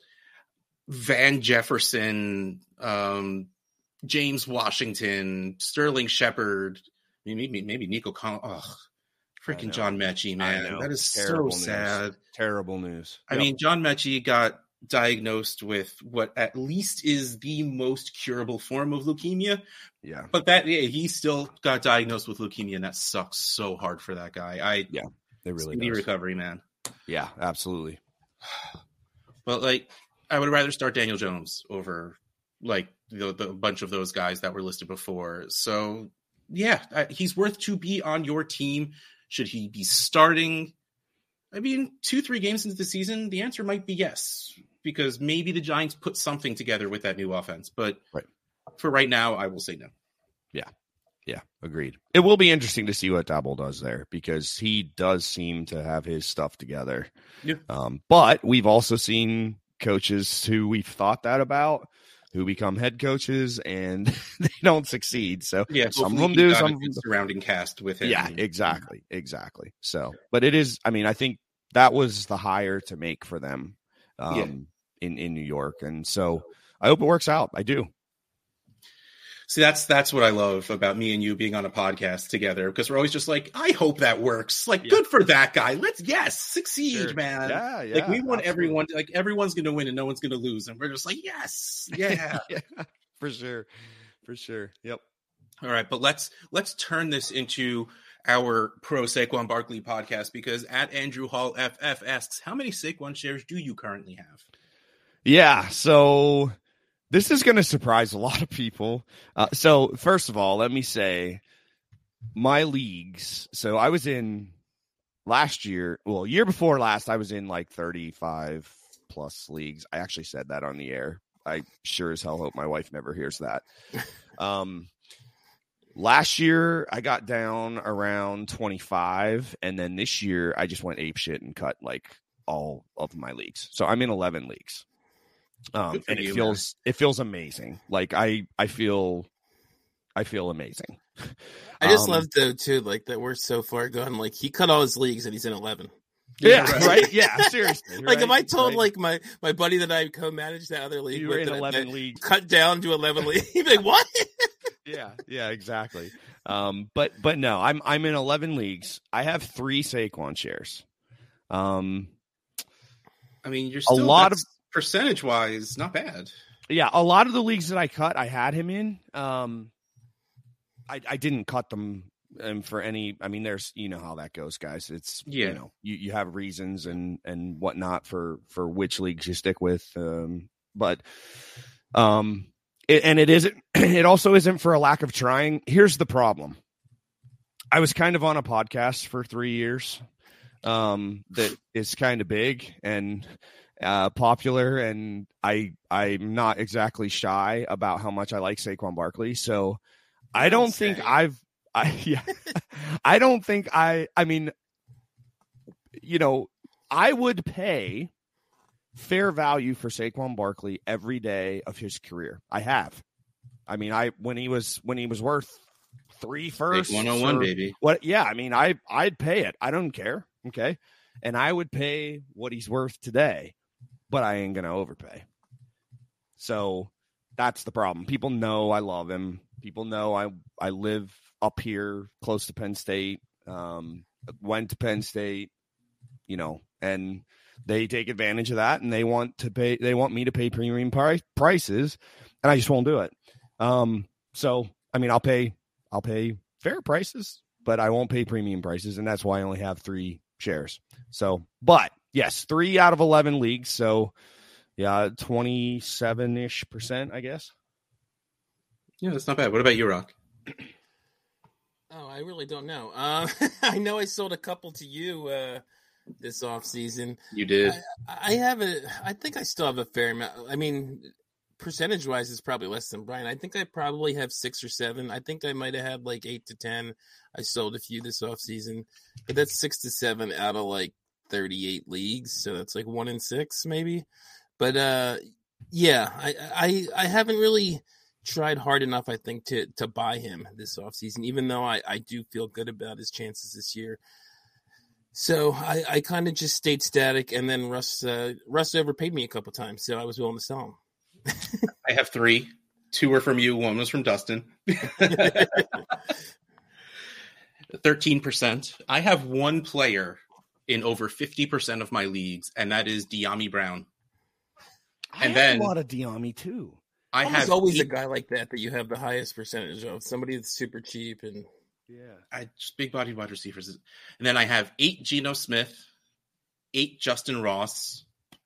Van Jefferson, um, James Washington, Sterling Shepard, maybe maybe Nico Collins. Oh, freaking John Mechie, man, that is Terrible so sad. News. Terrible news. I yep. mean, John Mechie got diagnosed with what at least is the most curable form of leukemia. Yeah, but that yeah, he still got diagnosed with leukemia, and that sucks so hard for that guy. I yeah, they really speedy recovery, man. Yeah, absolutely. But like, I would rather start Daniel Jones over like the, the bunch of those guys that were listed before. So yeah, I, he's worth to be on your team. Should he be starting? I mean, two, three games into the season, the answer might be yes, because maybe the Giants put something together with that new offense. But right. for right now, I will say no. Yeah. Yeah. Agreed. It will be interesting to see what Dabble does there, because he does seem to have his stuff together. Yeah. Um, but we've also seen coaches who we've thought that about who become head coaches and they don't succeed. So yeah, some of them do, some of them surrounding cast with him. Yeah, exactly. Exactly. So, but it is, I mean, I think that was the hire to make for them um, yeah. in, in New York. And so I hope it works out. I do. See, that's that's what I love about me and you being on a podcast together, because we're always just like, I hope that works. Like, yeah. good for that guy. Let's yes, succeed, sure. man. Yeah, yeah. Like, we want absolutely. everyone to, like everyone's going to win and no one's going to lose, and we're just like, yes, yeah, yeah, for sure, for sure. Yep. All right, but let's let's turn this into our pro Saquon Barkley podcast, because at Andrew Hall F F asks, how many Saquon shares do you currently have? Yeah, so. This is going to surprise a lot of people. Uh, so first of all, let me say my leagues. So I was in last year, well, year before last, I was in like thirty-five plus leagues. I actually said that on the air. I sure as hell hope my wife never hears that. Um, last year I got down around twenty-five. And then this year I just went ape shit and cut like all of my leagues. So I'm in eleven leagues. Um, and you, it feels man. it feels amazing. Like I I feel I feel amazing. I just um, love though too, like that we're so far gone. Like he cut all his leagues and he's in eleven. Yeah, right. right? Yeah, seriously. Like right? if I told right. like my, my buddy that I co-managed the other league, you were with in that, eleven that leagues, cut down to eleven leagues. He'd be like, what? yeah, yeah, exactly. Um, but but no, I'm I'm in eleven leagues. I have three Saquon shares. Um, I mean, you're still a lot of. Percentage wise, not bad. Yeah, a lot of the leagues that I cut, I had him in. Um, I, I didn't cut them um, for any. I mean, there's you know how that goes, guys. It's yeah. you know you, you have reasons and and whatnot for for which leagues you stick with. Um, but um, it, and it isn't. It also isn't for a lack of trying. Here's the problem. I was kind of on a podcast for three years. Um, that is kind of big and. Uh, popular, and I I'm not exactly shy about how much I like Saquon Barkley. So I don't say. think I've I yeah I don't think I I mean you know I would pay fair value for Saquon Barkley every day of his career. I have. I mean I when he was when he was worth three firsts, one oh one baby. What? Yeah, I mean I I'd pay it. I don't care. Okay, and I would pay what he's worth today. But I ain't going to overpay. So that's the problem. People know I love him. People know I I live up here close to Penn State, um, went to Penn State, you know, and they take advantage of that, and they want to pay. They want me to pay premium pri- prices, and I just won't do it. Um, so I mean, I'll pay, I'll pay fair prices, but I won't pay premium prices, and that's why I only have three shares. So, but yes, three out of eleven leagues. So, yeah, twenty-seven ish percent, I guess. Yeah, that's not bad. What about you, Rock? Oh, I really don't know. Uh, I know I sold a couple to you uh, this off season. You did. I, I have a. I think I still have a fair amount. I mean, percentage wise, it's probably less than Brian. I think I probably have six or seven. I think I might have had like eight to ten. I sold a few this off season, but that's six to seven out of like thirty-eight leagues. So that's like one in six, maybe. But uh, yeah, I, I I haven't really tried hard enough, I think, to to buy him this offseason, even though I, I do feel good about his chances this year. So I, I kind of just stayed static, and then Russ uh, Russ overpaid me a couple times, so I was willing to sell him. I have three. Two were from you. One was from Dustin. thirteen percent. I have one player in over fifty percent of my leagues, and that is De'Ami Brown. I And have then a lot of De'Ami too. I There's have always eight, a guy like that that you have the highest percentage of, somebody that's super cheap. And Yeah. I just big-bodied wide receivers. And then I have eight Geno Smith, eight Justin Ross.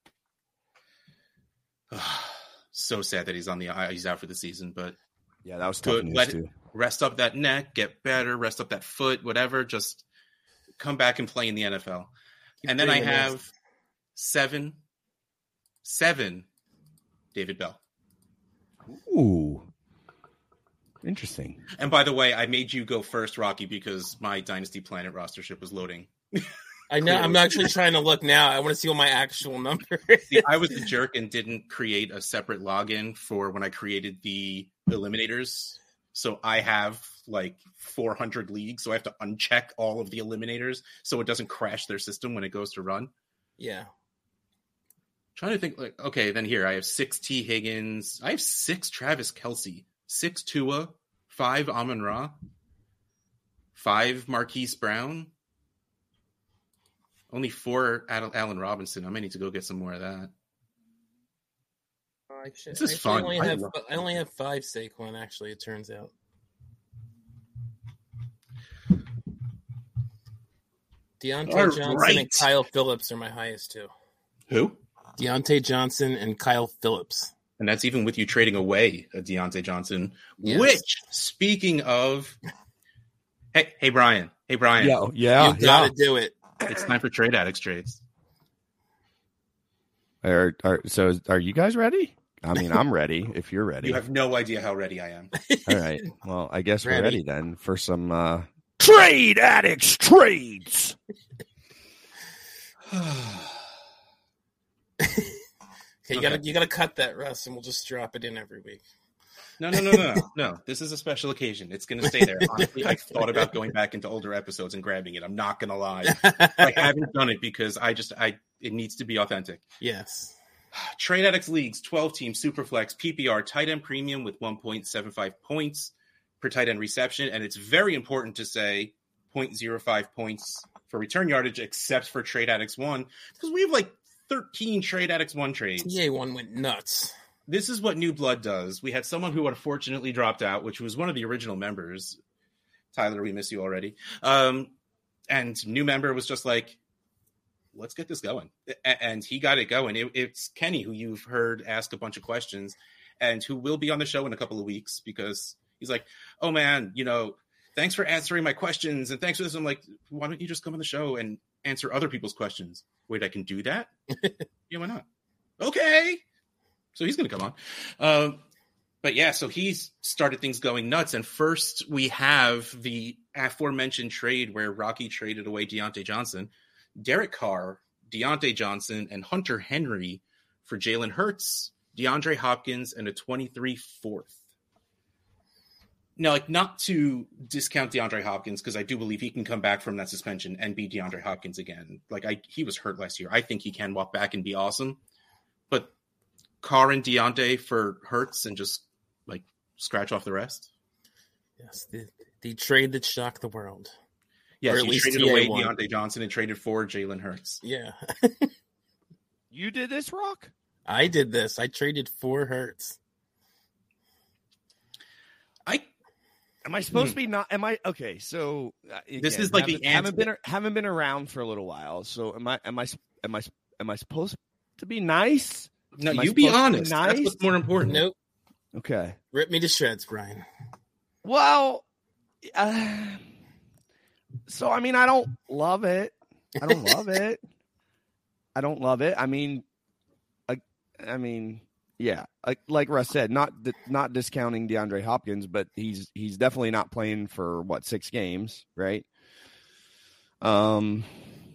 So sad that he's on the he's out for the season, but Yeah, that was tough good. news Let too. it rest up that neck, get better, rest up that foot, whatever. Just come back and play in the N F L. Keep And then I bringing it. have seven, seven David Bell. Ooh. Interesting. And by the way, I made you go first, Rocky, because my Dynasty Planet rostership was loading. I know. I'm actually trying to look now. I want to see what my actual number is. See, I was a jerk and didn't create a separate login for when I created the eliminators. So I have like four hundred leagues. So I have to uncheck all of the eliminators so it doesn't crash their system when it goes to run. Yeah. Trying to think like, okay, then here I have six T Higgins. I have six Travis Kelce, six Tua, five Amon Ra, five Marquise Brown, only four Al- Allen Robinson. I may need to go get some more of that. Oh, I should, This is actually, fun. I only, I have, love- I only have five Saquon, actually, it turns out. Deontay All Johnson right. and Kyle Phillips are my highest, too. Who? Deontay Johnson and Kyle Phillips. And that's even with you trading away a Deontay Johnson. Yes. Which, speaking of, hey, hey Brian, hey Brian, Yeah, yeah. you got yeah. to do it. it's time for Trade Addicts trades. Are, are, so are you guys ready? I mean, I'm ready if you're ready. You have no idea how ready I am. All right. Well, I guess we're Ready. ready then for some uh, Trade Addicts trades. Okay, you Okay. gotta you gotta cut that, Russ, and we'll just drop it in every week. No, no, no, no, no, no. This is a special occasion. It's going to stay there. Honestly, I thought about going back into older episodes and grabbing it. I'm not going to lie. I haven't done it because I just, I, it needs to be authentic. Yes. Trade Addicts Leagues, twelve team, Superflex, P P R, tight end premium with one point seven five points per tight end reception. And it's very important to say zero point zero five points for return yardage, except for Trade Addicts one, because we have like thirteen Trade Addicts one trades. T A one went nuts. This is what New Blood does. We had someone who unfortunately dropped out, which was one of the original members. Tyler, we miss you already. Um, and new member was just like, let's get this going. A- And he got it going. It, it's Kenny, who you've heard ask a bunch of questions and who will be on the show in a couple of weeks because he's like, oh man, you know, thanks for answering my questions. And thanks for this. I'm like, why don't you just come on the show and answer other people's questions? Wait, I can do that? Yeah, why not? Okay. So he's going to come on. Um, but yeah, so he's started things going nuts. And first we have the aforementioned trade where Rocky traded away Deontay Johnson, Derek Carr, Deontay Johnson, and Hunter Henry for Jalen Hurts, DeAndre Hopkins, and a twenty-three fourth. Now, like, not to discount DeAndre Hopkins, because I do believe he can come back from that suspension and be DeAndre Hopkins again. Like, I, he was hurt last year. I think he can walk back and be awesome. But Carr and Deontay for Hurts and just, like, scratch off the rest? Yes, the, the trade that shocked the world. Yes, Or at you least traded T A away won. Deontay Johnson and traded for Jalen Hurts. Yeah. You did this, Rock? I did this. I traded four Hurts. Am I supposed mm. to be not? Am I okay? So uh, again, this is like haven't, the haven't been haven't been around for a little while. So am I? Am I? Am I? Am I supposed to be nice? No, am you be honest. Be nice? That's what's more important. Nope. Okay. Rip me to shreds, Brian. Well, uh, so I mean, I don't love it. I don't love it. I don't love it. I mean, I, I mean, yeah, like, like Russ said, not not discounting DeAndre Hopkins, but he's he's definitely not playing for what six games, right? Um,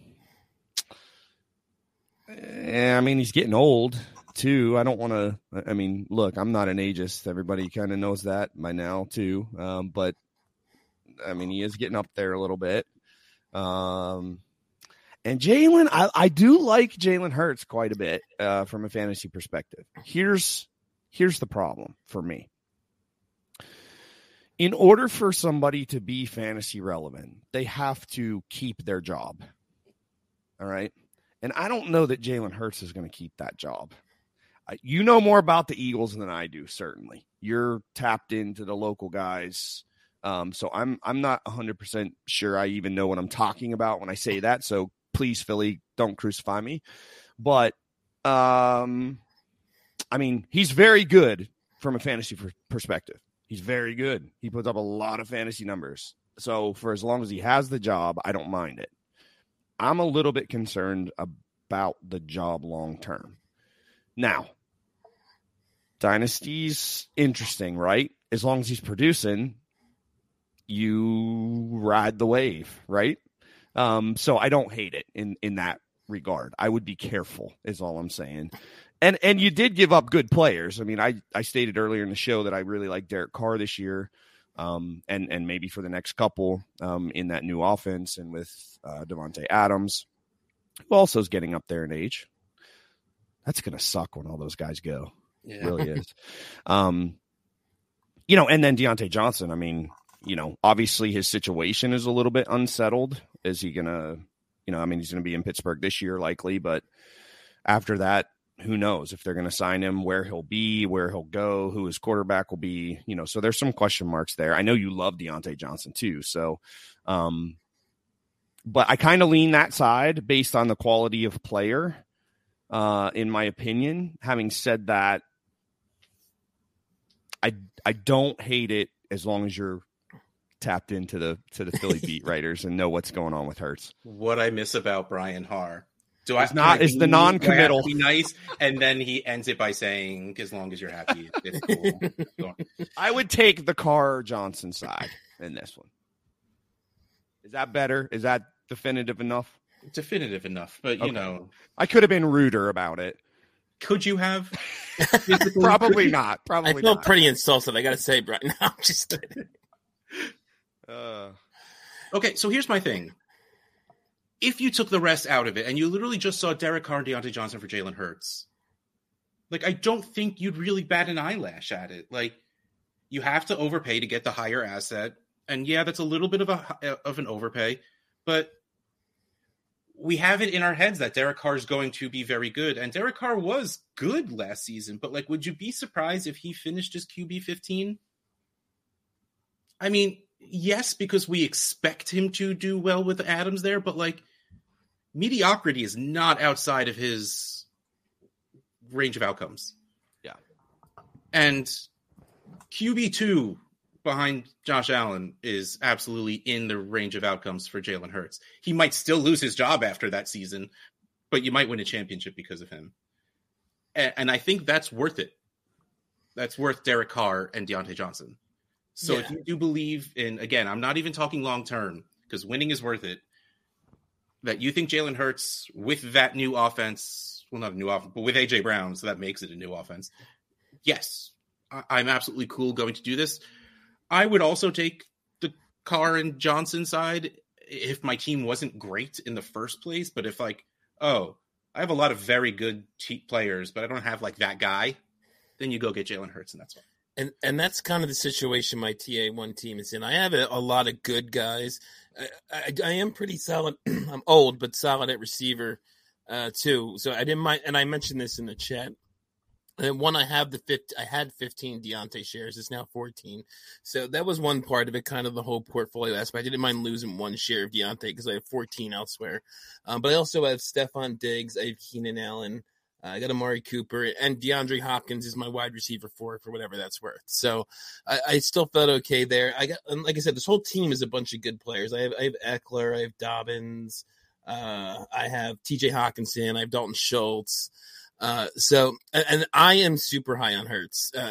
I mean, he's getting old too. I don't want to. I mean, look, I'm not an ageist. Everybody kind of knows that by now too. Um, but I mean, he is getting up there a little bit. Um, and Jalen, I, I do like Jalen Hurts quite a bit uh, from a fantasy perspective. Here's here's the problem for me. In order for somebody to be fantasy relevant, they have to keep their job. All right. And I don't know that Jalen Hurts is going to keep that job. You know more about the Eagles than I do, certainly. You're tapped into the local guys. Um, so I'm I'm not one hundred percent sure I even know what I'm talking about when I say that. So please, Philly, don't crucify me. But, um, I mean, he's very good from a fantasy per- perspective. He's very good. He puts up a lot of fantasy numbers. So for as long as he has the job, I don't mind it. I'm a little bit concerned about the job long term. Now, Dynasty's interesting, right? As long as he's producing, you ride the wave, right? Um, so I don't hate it in, in that regard. I would be careful, is all I'm saying. And and you did give up good players. I mean, I, I stated earlier in the show that I really like Derek Carr this year, um, and, and maybe for the next couple um, in that new offense and with uh, Devontae Adams, who also is getting up there in age. That's going to suck when all those guys go. Yeah. It really is. Um, you know, and then Deontay Johnson, I mean, you know, obviously his situation is a little bit unsettled. Is he going to, you know, I mean, he's going to be in Pittsburgh this year likely, but after that, who knows if they're going to sign him, where he'll be, where he'll go, who his quarterback will be, you know, so there's some question marks there. I know you love Deontay Johnson too. So, um, but I kind of lean that side based on the quality of player, uh, in my opinion. Having said that, I, I don't hate it as long as you're tapped into the, to the Philly beat writers and know what's going on with Hurts. What I miss about Brian Harr. Do it's I not is the non-committal be nice, and then he ends it by saying, "As long as you're happy, it's cool." I would take the Carr Johnson side in this one. Is that better? Is that definitive enough? Definitive enough, but you okay. know, I could have been ruder about it. Could you have? Probably not. Probably. I feel not. pretty insulted. I got to say, Brian. No, I'm just kidding. Uh, okay, so here's my thing. If you took the rest out of it and you literally just saw Derek Carr and Deontay Johnson for Jalen Hurts, like, I don't think you'd really bat an eyelash at it. Like, you have to overpay to get the higher asset. And yeah, that's a little bit of a of an overpay, but we have it in our heads that Derek Carr is going to be very good. And Derek Carr was good last season, but like, would you be surprised if he finished as Q B fifteen? I mean, yes, because we expect him to do well with Adams there, but like, mediocrity is not outside of his range of outcomes. Yeah. And Q B two behind Josh Allen is absolutely in the range of outcomes for Jalen Hurts. He might still lose his job after that season, but you might win a championship because of him. And, and I think that's worth it. That's worth Derek Carr and Deontay Johnson. So yeah. If you do believe in, again, I'm not even talking long-term because winning is worth it, that you think Jalen Hurts with that new offense, well, not a new offense, but with A J Brown, so that makes it a new offense. Yes, I- I'm absolutely cool going to do this. I would also take the Carr and Johnson side if my team wasn't great in the first place, but if like, oh, I have a lot of very good te- players, but I don't have like that guy, then you go get Jalen Hurts and that's fine. And and that's kind of the situation my T A one team is in. I have a, a lot of good guys. I, I, I am pretty solid. I'm old, but solid at receiver uh, too. So I didn't mind. And I mentioned this in the chat. And one, I have the fifty, I had fifteen Deontay shares. It's now fourteen. So that was one part of it, kind of the whole portfolio aspect. I didn't mind losing one share of Deontay because I have fourteen elsewhere. Um, but I also have Stephon Diggs. I have Keenan Allen. Uh, I got Amari Cooper. And DeAndre Hopkins is my wide receiver four for whatever that's worth. So I, I still felt okay there. I got, and like I said, this whole team is a bunch of good players. I have, I have Eckler. I have Dobbins. Uh, I have T J Hawkinson. I have Dalton Schultz. Uh, so, and, and I am super high on Hurts. Uh,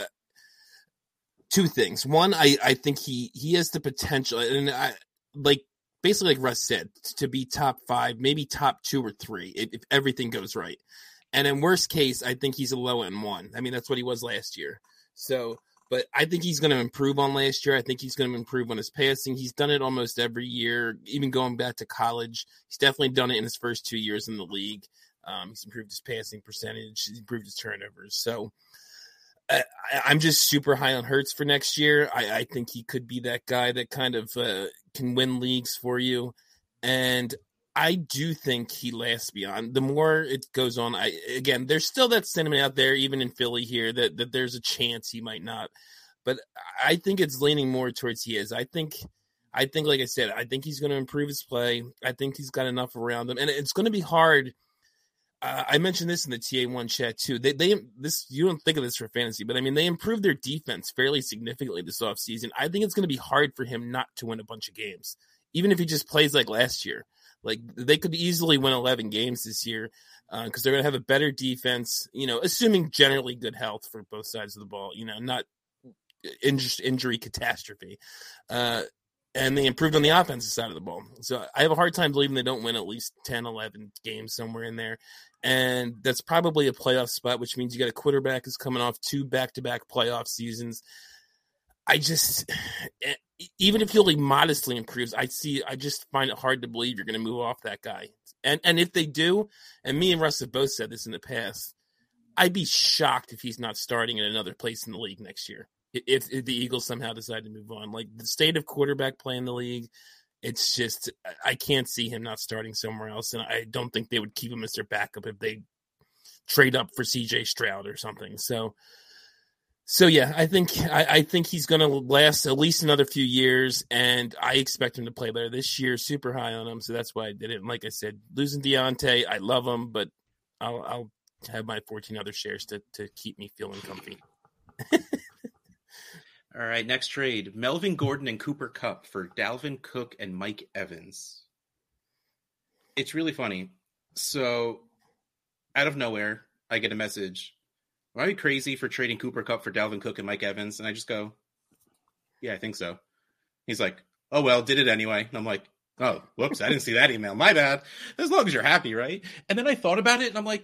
two things. One, I, I think he, he has the potential, and I like basically like Russ said, to be top five, maybe top two or three if, if everything goes right. And in worst case, I think he's a low end one. I mean, that's what he was last year. So, but I think he's going to improve on last year. I think he's going to improve on his passing. He's done it almost every year, even going back to college. He's definitely done it in his first two years in the league. Um, he's improved his passing percentage. He's improved his turnovers. So I, I'm just super high on Hurts for next year. I, I think he could be that guy that kind of uh, can win leagues for you. And I do think he lasts beyond. The more it goes on, I again, there's still that sentiment out there, even in Philly here, that, that there's a chance he might not. But I think it's leaning more towards he is. I think, I think, like I said, I think he's going to improve his play. I think he's got enough around him. And it's going to be hard. Uh, I mentioned this in the T A one chat too. They, they, this, you don't think of this for fantasy, but I mean, they improved their defense fairly significantly this offseason. I think it's going to be hard for him not to win a bunch of games, even if he just plays like last year. Like they could easily win eleven games this year because uh, they're going to have a better defense, you know, assuming generally good health for both sides of the ball, you know, not inj- injury catastrophe. Uh, And they improved on the offensive side of the ball. So I have a hard time believing they don't win at least ten, eleven games somewhere in there. And that's probably a playoff spot, which means you got a quarterback who's coming off two back-to-back playoff seasons. I just, even if he only modestly improves, I see, I just find it hard to believe you're going to move off that guy. And and if they do, and me and Russ have both said this in the past, I'd be shocked if he's not starting in another place in the league next year. If, if the Eagles somehow decide to move on, like the state of quarterback play in the league, it's just, I can't see him not starting somewhere else. And I don't think they would keep him as their backup if they trade up for C J Stroud or something. So, so yeah, I think, I, I think he's going to last at least another few years, and I expect him to play better this year. Super high on him. So that's why I did it. And like I said, losing Deontay, I love him, but I'll, I'll have my fourteen other shares to, to keep me feeling comfy. All right, next trade. Melvin Gordon and Cooper Kupp for Dalvin Cook and Mike Evans. It's really funny. So, out of nowhere, I get a message. Am I crazy for trading Cooper Kupp for Dalvin Cook and Mike Evans? And I just go, yeah, I think so. He's like, oh, well, did it anyway. And I'm like, oh, whoops, I didn't see that email. My bad. As long as you're happy, right? And then I thought about it, and I'm like,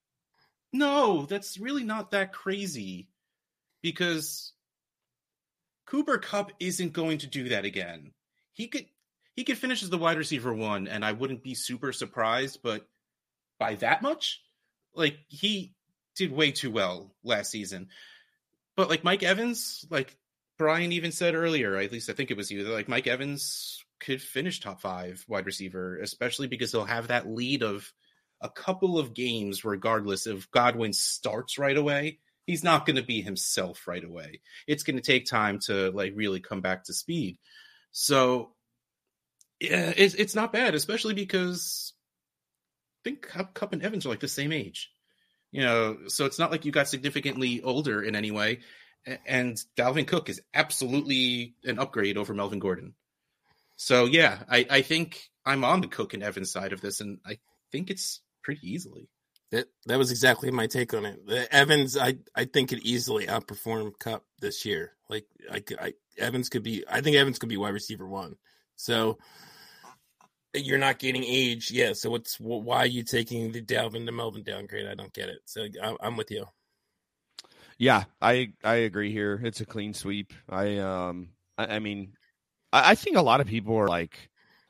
no, that's really not that crazy. Because Cooper Kupp isn't going to do that again. He could he could finish as the wide receiver one, and I wouldn't be super surprised, but by that much? Like, he did way too well last season. But like Mike Evans, like Brian even said earlier, at least I think it was you, that like Mike Evans could finish top five wide receiver, especially because he'll have that lead of a couple of games regardless if Godwin starts right away. He's not going to be himself right away. It's going to take time to like really come back to speed. So yeah, it's, it's not bad, especially because I think Kupp and Evans are like the same age, you know, so it's not like you got significantly older in any way. And Dalvin Cook is absolutely an upgrade over Melvin Gordon. So yeah, I, I think I'm on the Cook and Evans side of this, and I think it's pretty easily. That that was exactly my take on it. The Evans, I, I think could easily outperform Kupp this year. Like I, I Evans could be, I think Evans could be wide receiver one. So you're not getting age, yeah. So what's why are you taking the Dalvin to Melvin downgrade? I don't get it. So I, I'm with you. Yeah, I I agree here. It's a clean sweep. I um I, I mean, I, I think a lot of people are like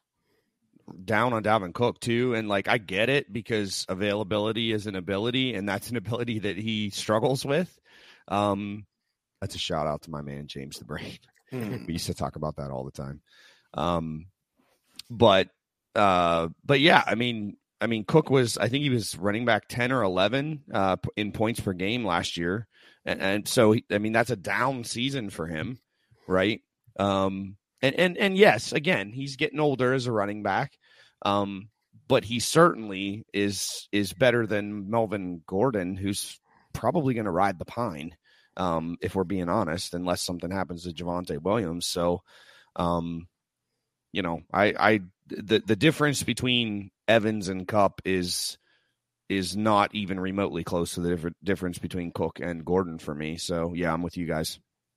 down on Dalvin Cook too, and like I get it because availability is an ability, and that's an ability that he struggles with. Um, that's a shout out to my man James the Brain. We used to talk about that all the time. Um, but uh, but yeah, I mean, I mean, Cook was, I think he was running back ten or eleven uh, in points per game last year. And, and so, I mean, that's a down season for him, right? Um, and, and, and yes, again, he's getting older as a running back. Um, but he certainly is, is better than Melvin Gordon, who's probably going to ride the pine. Um, if we're being honest, unless something happens to Javonte Williams. So, um, you know, I, I, the, the difference between Evans and Kupp is, is not even remotely close to the different difference between Cook and Gordon for me. So yeah, I'm with you guys.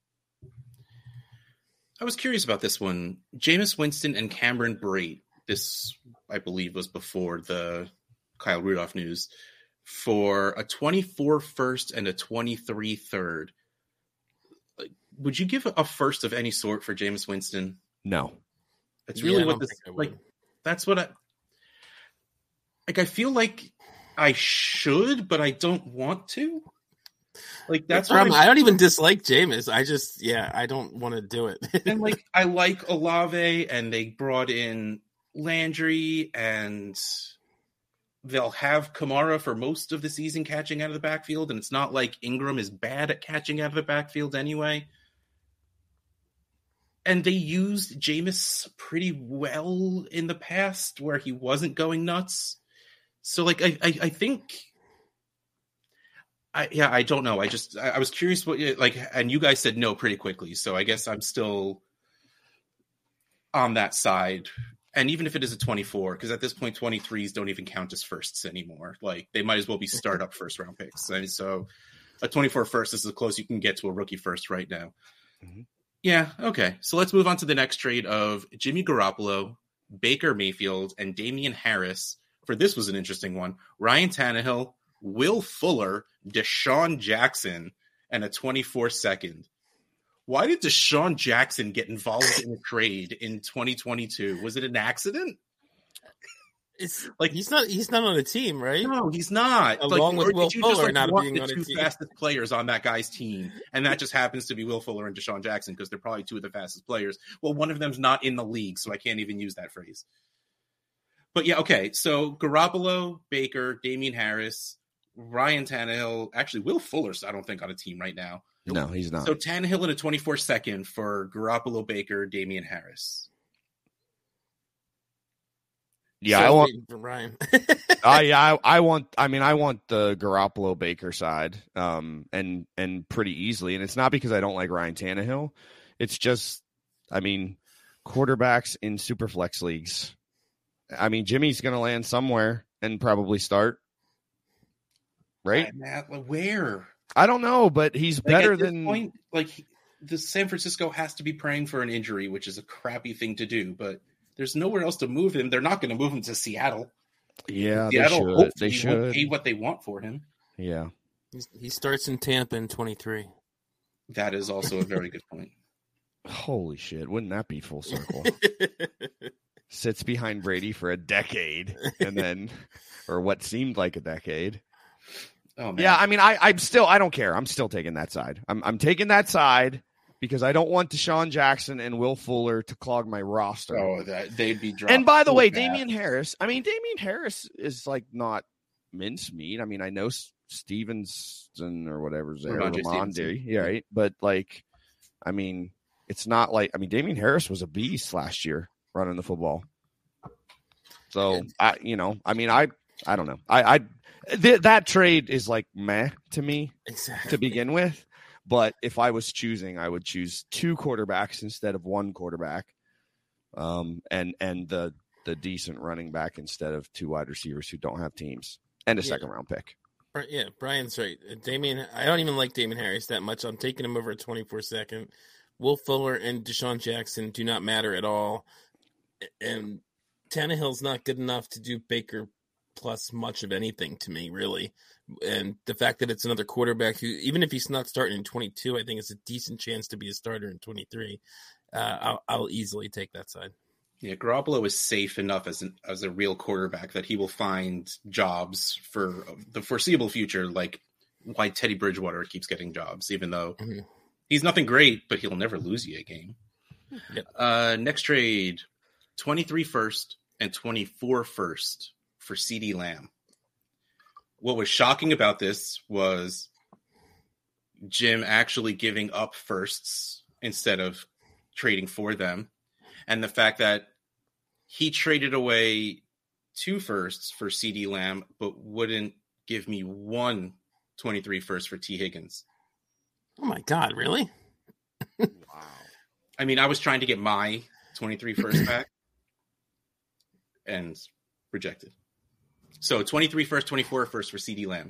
I was curious about this one. Jameis Winston and Cameron Brate. This, I believe, was before the Kyle Rudolph news. For a twenty-four first and a twenty-three third. Would you give a first of any sort for Jameis Winston? No. That's really Yeah, what this, like, that's what I, like, I feel like I should, but I don't want to. Like, that's why why I don't even dislike Jameis. I just, yeah, I don't want to do it. and like, I like Olave, and they brought in Landry, and they'll have Kamara for most of the season catching out of the backfield, and it's not like Ingram is bad at catching out of the backfield anyway. And they used Jameis pretty well in the past where he wasn't going nuts. So, like, I, I, I think, I yeah, I don't know. I just, I, I was curious what, like, and you guys said no pretty quickly. So I guess I'm still on that side. And even if it is a twenty-four, because at this point, twenty-threes don't even count as firsts anymore. Like, they might as well be startup first round picks. And so a twenty-four first is as close you can get to a rookie first right now. Mm-hmm. Yeah, okay. So let's move on to the next trade of Jimmy Garoppolo, Baker Mayfield, and Damian Harris. For this was an interesting one. Ryan Tannehill, Will Fuller, Deshaun Jackson, and a twenty-four second. Why did Deshaun Jackson get involved in a trade in twenty twenty-two? Was it an accident? It's like he's not he's not on a team, right? No, he's not. Along like, with Will Fuller just, like, not being the on a two team. fastest players on that guy's team, and that just happens to be Will Fuller and Deshaun Jackson because they're probably two of the fastest players. Well, one of them's not in the league, so I can't even use that phrase. But yeah, okay. So Garoppolo, Baker, Damian Harris, Ryan Tannehill. Actually, Will Fuller's I don't think on a team right now. No, he's not. So Tannehill in a twenty-four second for Garoppolo, Baker, Damian Harris. Yeah, so I want for Ryan. I, yeah, I, I want. I mean, I want the Garoppolo Baker side, um, and and pretty easily. And it's not because I don't like Ryan Tannehill. It's just, I mean, quarterbacks in superflex leagues. I mean, Jimmy's going to land somewhere and probably start, right? Matt, where? I don't know, but he's like, better at this than point, like the San Francisco has to be praying for an injury, which is a crappy thing to do, but. There's nowhere else to move him. They're not going to move him to Seattle. Yeah, Seattle they should. They should won't pay what they want for him. Yeah, He's, he starts in Tampa in twenty-three. That is also a very good point. Holy shit! Wouldn't that be full circle? Sits behind Brady for a decade, and then, or what seemed like a decade. Oh man. Yeah, I mean, I, I'm still. I don't care. I'm still taking that side. I'm, I'm taking that side. Because I don't want Deshaun Jackson and Will Fuller to clog my roster. Oh, that they'd be dropped. And by the so way, bad. Damian Harris. I mean, Damian Harris is like not mincemeat. I mean, I know Stevenson or whatever's there, Ramondre Ramondre, Stevenson. yeah, right. But like, I mean, it's not like. I mean, Damian Harris was a beast last year running the football. So I, you know, I mean, I, I don't know. I, I th- that trade is like meh to me Exactly. to begin with. But if I was choosing, I would choose two quarterbacks instead of one quarterback, um, and and the the decent running back instead of two wide receivers who don't have teams and a Yeah. second round pick. Yeah, Brian's right. Damian, I don't even like Damian Harris that much. I'm taking him over a twenty-four second. Will Fuller and Deshaun Jackson do not matter at all, and Tannehill's not good enough to do Baker plus much of anything to me, really. And the fact that it's another quarterback who, even if he's not starting in twenty-two, I think it's a decent chance to be a starter in twenty-three. Uh, I'll, I'll easily take that side. Yeah, Garoppolo is safe enough as an, as a real quarterback that he will find jobs for the foreseeable future, like why Teddy Bridgewater keeps getting jobs, even though Mm-hmm. he's nothing great, but he'll never lose you a game. Yep. Uh, next trade, twenty-three first and twenty-four first for CeeDee Lamb. What was shocking about this was Jim actually giving up firsts instead of trading for them. And the fact that he traded away two firsts for CeeDee Lamb, but wouldn't give me one twenty-three first for T. Higgins. Oh my God, really? Wow. I mean, I was trying to get my twenty-three first back and rejected. So twenty-three first, twenty-four first for CeeDee Lamb.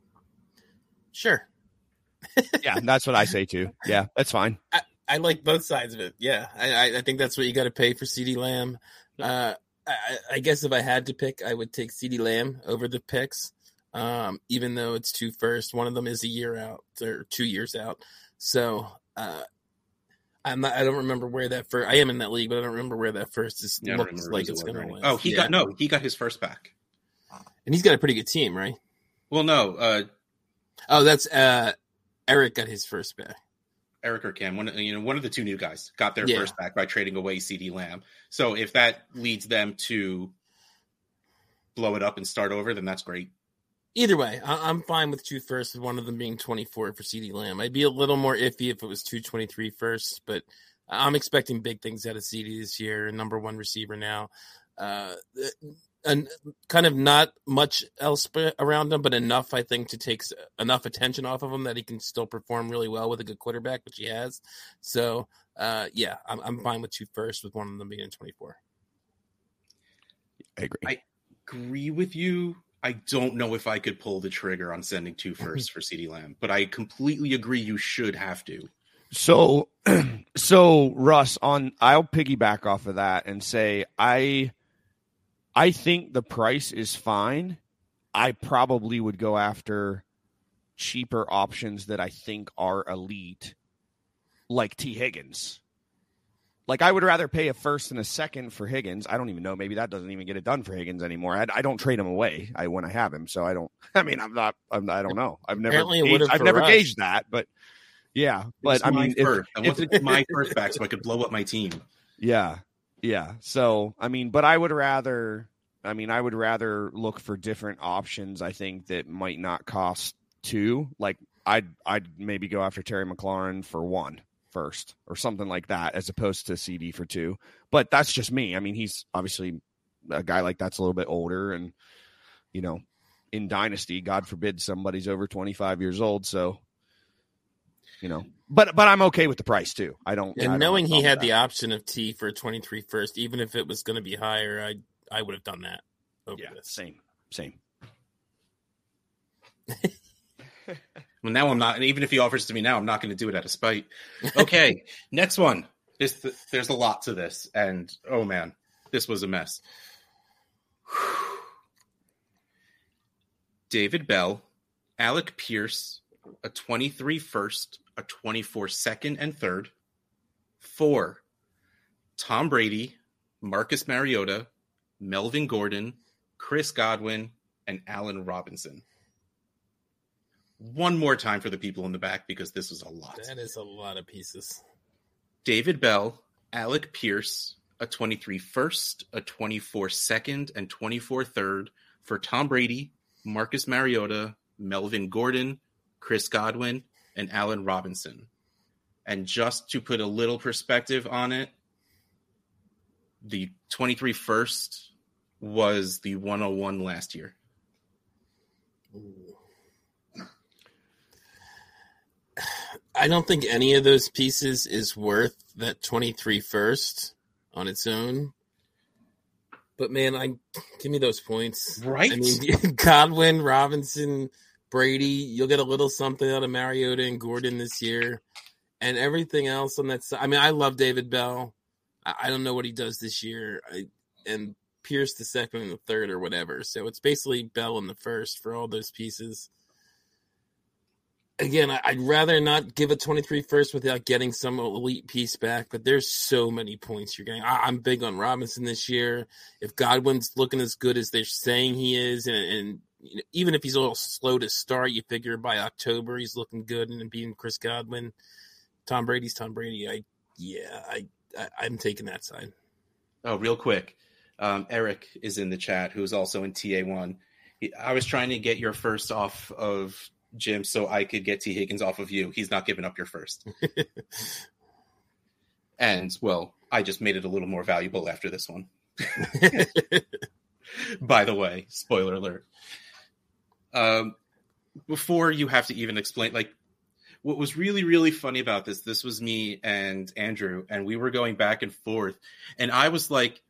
Sure. Yeah, that's what I say too. Yeah, that's fine. I, I like both sides of it. Yeah, I, I think that's what you got to pay for CeeDee Lamb. Uh, I, I guess if I had to pick, I would take CeeDee Lamb over the picks, um, even though it's two first. One of them is a year out or two years out. So uh, I'm not. I don't remember where that first. I am in that league, but I don't remember where that first is. Yeah, looks like it's going to land. Oh, he yeah. got no. He got his first back, and he's got a pretty good team, right? Well, no. Uh, oh, that's uh, Eric got his first back. Eric or Cam, one you know, one of the two new guys got their Yeah. first back by trading away CeeDee Lamb. So if that leads them to blow it up and start over, then that's great. Either way, I- I'm fine with two firsts, one of them being twenty-four for CeeDee Lamb. I'd be a little more iffy if it was two twenty-three firsts, but I'm expecting big things out of CeeDee this year, number one receiver now. Uh, and kind of not much else around him, but enough, I think, to take enough attention off of him that he can still perform really well with a good quarterback, which he has. So, uh, yeah, I'm, I'm fine with two firsts, with one of them being twenty-four. I agree. I agree with you. I don't know if I could pull the trigger on sending two firsts for CeeDee Lamb, but I completely agree you should have to. So, so Russ, on I'll piggyback off of that and say I, I think the price is fine. I probably would go after cheaper options that I think are elite, like T. Higgins. Like, I would rather pay a first and a second for Higgins. I don't even know. Maybe that doesn't even get it done for Higgins anymore. I, I don't trade him away. I when I have him, so I don't. I mean, I'm not. I'm, I don't know. I've never. Apparently it Gauged, would've I've for never us. gauged that, but yeah. But I mean, if, first. I if- wanted my first back so I could blow up my team. Yeah. Yeah. So, I mean, but I would rather, I mean, I would rather look for different options, I think, that might not cost two. Like, I'd, I'd maybe go after Terry McLaurin for one first or something like that, as opposed to C D for two. But that's just me. I mean, he's obviously a guy like that's a little bit older, and, you know, in Dynasty, God forbid somebody's over twenty-five years old. So, you know, but but I'm okay with the price too. I don't. I And don't knowing have a he problem had with the option of T for a twenty-three first, even if it was going to be higher, I I would have done that over that. yeah, this. same, same. Well, now I'm not. And even if he offers it to me now, I'm not going to do it out of spite. Okay, next one. This, there's a lot to this, and oh man, this was a mess. David Bell, Alec Pierce, a twenty-three first, a twenty-four second and third. Four, Tom Brady, Marcus Mariota, Melvin Gordon, Chris Godwin, and Allen Robinson. One more time for the people in the back, because this is a lot. That is a lot of pieces. David Bell, Alec Pierce, a twenty-three first, a twenty-four second, and twenty-four third for Tom Brady, Marcus Mariota, Melvin Gordon, Chris Godwin, and Allen Robinson. And just to put a little perspective on it, the twenty-three first was the one oh one last year. I don't think any of those pieces is worth that twenty-three first on its own. But man, I give me those points. Right? I mean, Godwin, Robinson, Brady, you'll get a little something out of Mariota and Gordon this year. And everything else on that side. I mean, I love David Bell. I, I don't know what he does this year. I, and Pierce the second and the third or whatever. So it's basically Bell in the first for all those pieces. Again, I'd rather not give a twenty-three first without getting some elite piece back, but there's so many points you're getting. I'm big on Robinson this year. If Godwin's looking as good as they're saying he is, and, and you know, even if he's a little slow to start, you figure by October he's looking good and beating Chris Godwin. Tom Brady's Tom Brady. I yeah, I, I I'm taking that side. Oh, real quick. Um, Eric is in the chat, who's also in T A one. He, I was trying to get your first off of Jim so I could get T. Higgins off of you. He's not giving up your first. And, well, I just made it a little more valuable after this one. By the way, spoiler alert. Um, before you have to even explain, like, what was really, really funny about this, this was me and Andrew, and we were going back and forth, and I was like,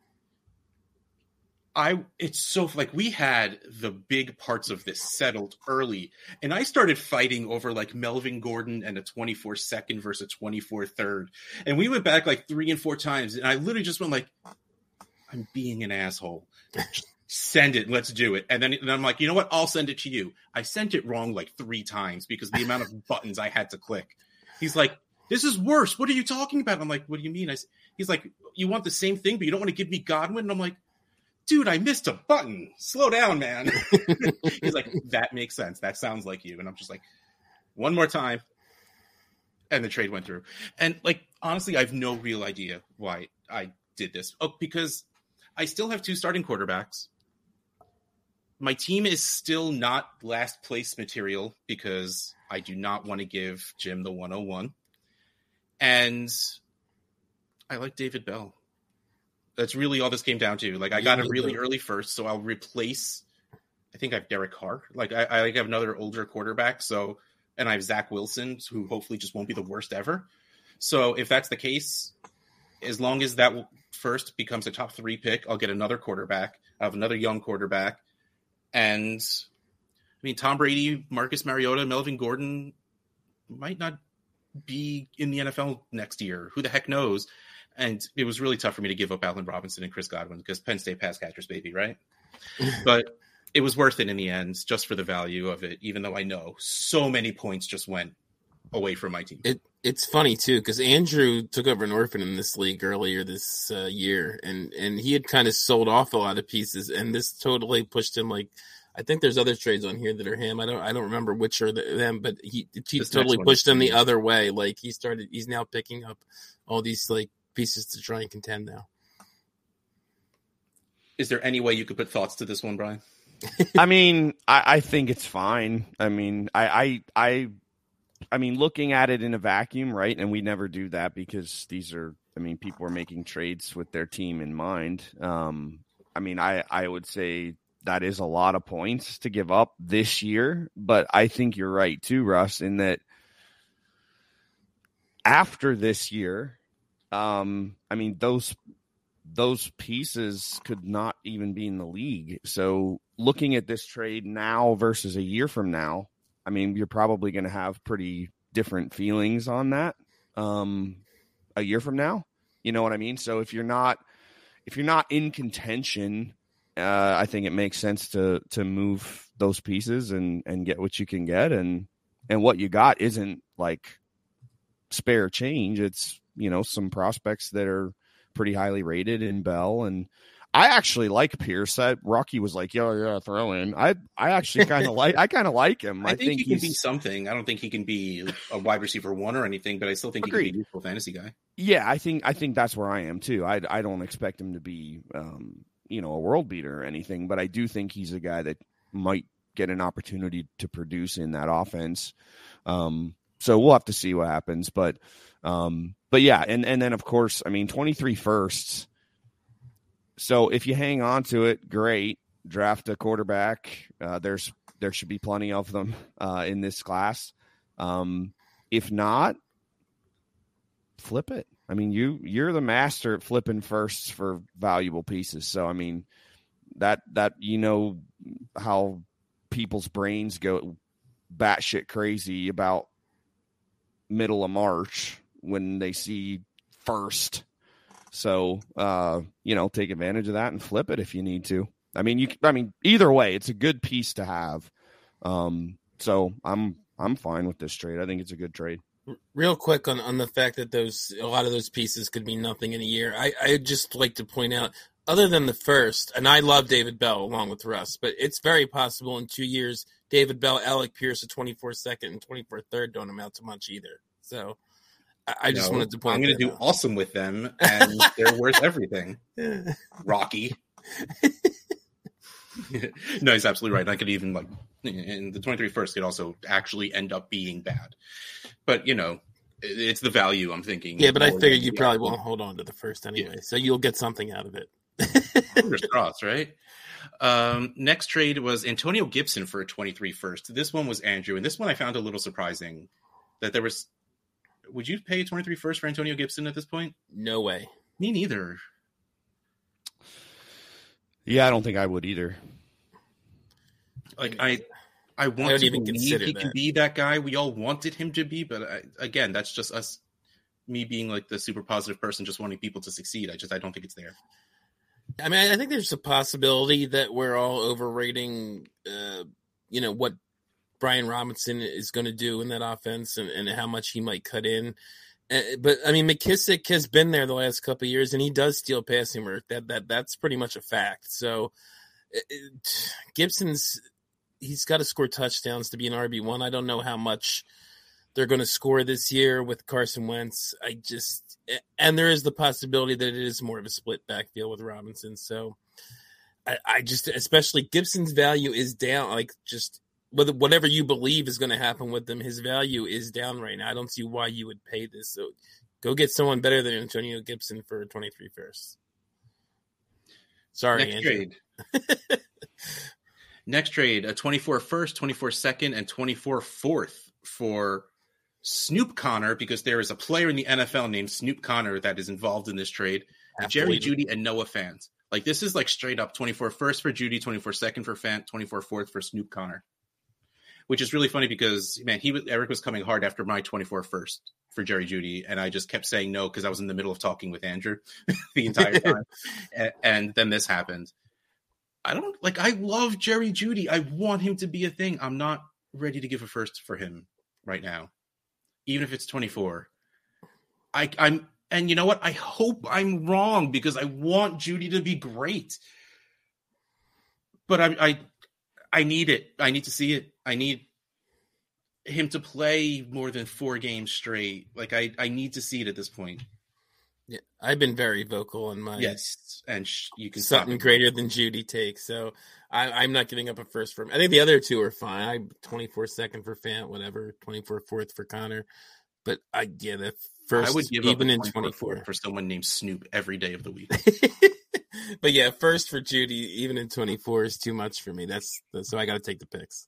I, it's so, like, we had the big parts of this settled early, and I started fighting over, like, Melvin Gordon and a twenty-four second versus a twenty-four third, and we went back, like, three and four times, and I literally just went, like, I'm being an asshole. Just send it, let's do it. And then and I'm like, you know what? I'll send it to you. I sent it wrong, like, three times because the amount of buttons I had to click. He's like, this is worse. What are you talking about? I'm like, what do you mean? I, he's like, you want the same thing, but you don't want to give me Godwin? And I'm like, dude, I missed a button. Slow down, man. He's like, that makes sense. That sounds like you. And I'm just like, one more time. And the trade went through. And, like, honestly, I have no real idea why I did this. Oh, because I still have two starting quarterbacks. My team is still not last place material because I do not want to give Jim the one oh one. And I like David Bell. That's really all this came down to. Like, I got a really early first, so I'll replace, I think I have Derek Carr. Like, I, I have another older quarterback, so, and I have Zach Wilson, who hopefully just won't be the worst ever. So if that's the case, as long as that first becomes a top three pick, I'll get another quarterback. I have another young quarterback. And, I mean, Tom Brady, Marcus Mariota, Melvin Gordon might not be in the N F L next year. Who the heck knows? And it was really tough for me to give up Allen Robinson and Chris Godwin because Penn State pass catchers, baby, right? But it was worth it in the end, just for the value of it, even though I know so many points just went away from my team. It It's funny, too, because Andrew took over an orphan in this league earlier this uh, year, and, and he had kind of sold off a lot of pieces, and this totally pushed him. Like, I think there's other trades on here that are him. I don't I don't remember which are the, them, but he, he totally pushed him the other way. Like, he started, he's now picking up all these, like, pieces to try and contend now. Is there any way you could put thoughts to this one, Brian? I mean, I, I think it's fine. I mean, I, I, I, I mean, looking at it in a vacuum, right? And we never do that because these are, I mean, people are making trades with their team in mind. Um, I mean, I, I would say that is a lot of points to give up this year, but I think you're right too, Russ, in that after this year, um, I mean, those those pieces could not even be in the league. So looking at this trade now versus a year from now, I mean, you're probably going to have pretty different feelings on that um, a year from now. You know what I mean? So if you're not if you're not in contention, uh, I think it makes sense to to move those pieces and, and get what you can get. And and what you got isn't like spare change. It's, you know, some prospects that are pretty highly rated in Bell. And I actually like Pierce. I, Rocky was like, yeah, yeah, throw in. I, I actually kind of like, I kind of like him. I, I think, think he can he's, be something. I don't think he can be a wide receiver one or anything, but I still think Agreed. he can be a useful fantasy guy. Yeah, I think, I think that's where I am too. I, I don't expect him to be, um, you know, a world beater or anything, but I do think he's a guy that might get an opportunity to produce in that offense. Um, so we'll have to see what happens, but, um, but yeah. And, and then of course, I mean, twenty-three firsts. So if you hang on to it, great. Draft a quarterback. Uh, there's there should be plenty of them uh, in this class. Um, if not, flip it. I mean, you you're the master at flipping firsts for valuable pieces. So I mean, that that you know how people's brains go batshit crazy about middle of March when they see first. So, uh, you know, take advantage of that and flip it if you need to. I mean, you. I mean, either way, it's a good piece to have. Um, so I'm I'm fine with this trade. I think it's a good trade. Real quick on, on the fact that those a lot of those pieces could mean nothing in a year. I I'd just like to point out, other than the first, and I love David Bell along with Russ, but it's very possible in two years David Bell, Alec Pierce, a twenty-four second and twenty-four third don't amount to much either. So. I just no, wanted to point I'm going to do out. awesome with them, and they're worth everything. Rocky. No, he's absolutely right. I could even like in the twenty-three first could also actually end up being bad. But you know, it's the value I'm thinking. Yeah, but I figured you probably won't hold on to the first anyway, yeah. So you'll get something out of it. Fingers crossed, right? Um, next trade was Antonio Gibson for a twenty-three first. This one was Andrew, and this one I found a little surprising that there was. Would you pay twenty-three first for Antonio Gibson at this point? No way. Me neither. Yeah, I don't think I would either. Like I, I want I to even believe consider he that. can be that guy we all wanted him to be, but I, again, that's just us, me being like the super positive person, just wanting people to succeed. I just I don't think it's there. I mean, I think there's a possibility that we're all overrating, uh, you know, what Brian Robinson is going to do in that offense and, and how much he might cut in. Uh, but I mean, McKissick has been there the last couple of years, and he does steal passing work. That that that's pretty much a fact. So it, it, Gibson's he's got to score touchdowns to be an R B one. I don't know how much they're going to score this year with Carson Wentz. I just and there is the possibility that it is more of a split backfield with Robinson. So I, I just especially Gibson's value is down. Like just whether whatever you believe is going to happen with them, his value is down right now. I don't see why you would pay this. So go get someone better than Antonio Gibson for twenty-three first. Sorry, Next Andrew. trade. Next trade, a twenty-four first, twenty-four second, and twenty-four fourth for Snoop Connor, because there is a player in the N F L named Snoop Connor that is involved in this trade. Jerry Jeudy and Noah Fant. Like this is like straight up twenty-four first for Jeudy, twenty-four second for Fant, twenty-four fourth for Snoop Connor. Which is really funny because, man, he was, Eric was coming hard after my twenty-four first for Jerry Jeudy, and I just kept saying no because I was in the middle of talking with Andrew the entire time. and, and then this happened. I don't, like, I love Jerry Jeudy. I want him to be a thing. I'm not ready to give a first for him right now, even if it's twenty-four. I, I'm, and you know what? I hope I'm wrong because I want Jeudy to be great. But I, I, I need it. I need to see it. I need him to play more than four games straight. Like I, I need to see it at this point. Yeah, I've been very vocal in my yes, and sh- you can something greater than Jeudy takes. So I, I'm not giving up a first for him. I think the other two are fine. I twenty-four second for Fant, whatever, twenty-four fourth for Connor. But I yeah, the first I would give even up in twenty-four for someone named Snoop every day of the week. But yeah, first for Jeudy, even in twenty-four is too much for me. That's, that's so I got to take the picks.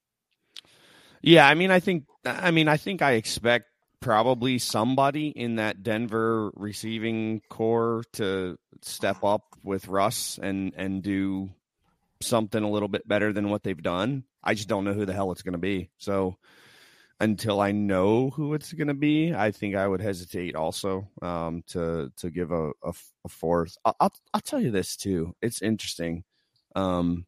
Yeah, I mean, I think, I mean, I think I expect probably somebody in that Denver receiving core to step up with Russ and and do something a little bit better than what they've done. I just don't know who the hell it's going to be. So until I know who it's going to be, I think I would hesitate also um, to to give a, a, a fourth. I'll, I'll I'll tell you this too. It's interesting. Um,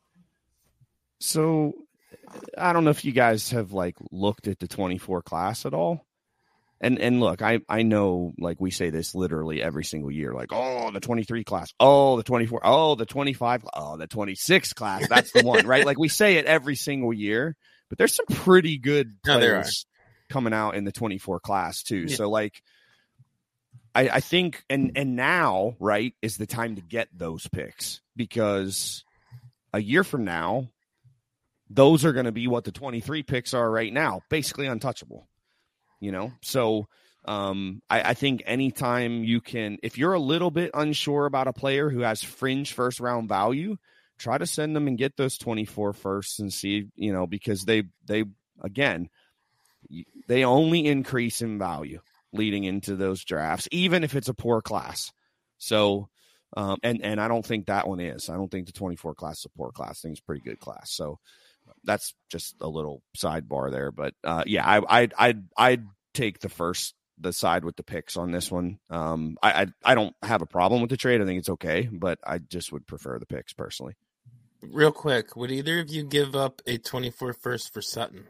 so I don't know if you guys have like looked at the twenty-four class at all. And and look, I, I know, like, we say this literally every single year, like, oh, the twenty-three class, oh, the twenty-four, oh, the twenty-five, oh, the twenty-six class, that's the one, right? Like, we say it every single year, but there's some pretty good No, there players coming out in the twenty-four class, too. Yeah. So, like, I, I think, and and now, right, is the time to get those picks, because a year from now, those are going to be what the twenty-three picks are right now, basically untouchable. You know, so um, I, I think anytime you can, if you're a little bit unsure about a player who has fringe first round value, try to send them and get those twenty-four firsts and see, you know, because they, they, again, they only increase in value leading into those drafts, even if it's a poor class. So, um, and, and I don't think that one is. I don't think the twenty-four class is a poor class. I think it's a pretty good class. So, that's just a little sidebar there, but uh, yeah, I, I'd, I'd, I'd take the first, the side with the picks on this one. Um, I, I, I don't have a problem with the trade. I think it's okay, but I just would prefer the picks personally. Real quick, would either of you give up a twenty-four first for Sutton?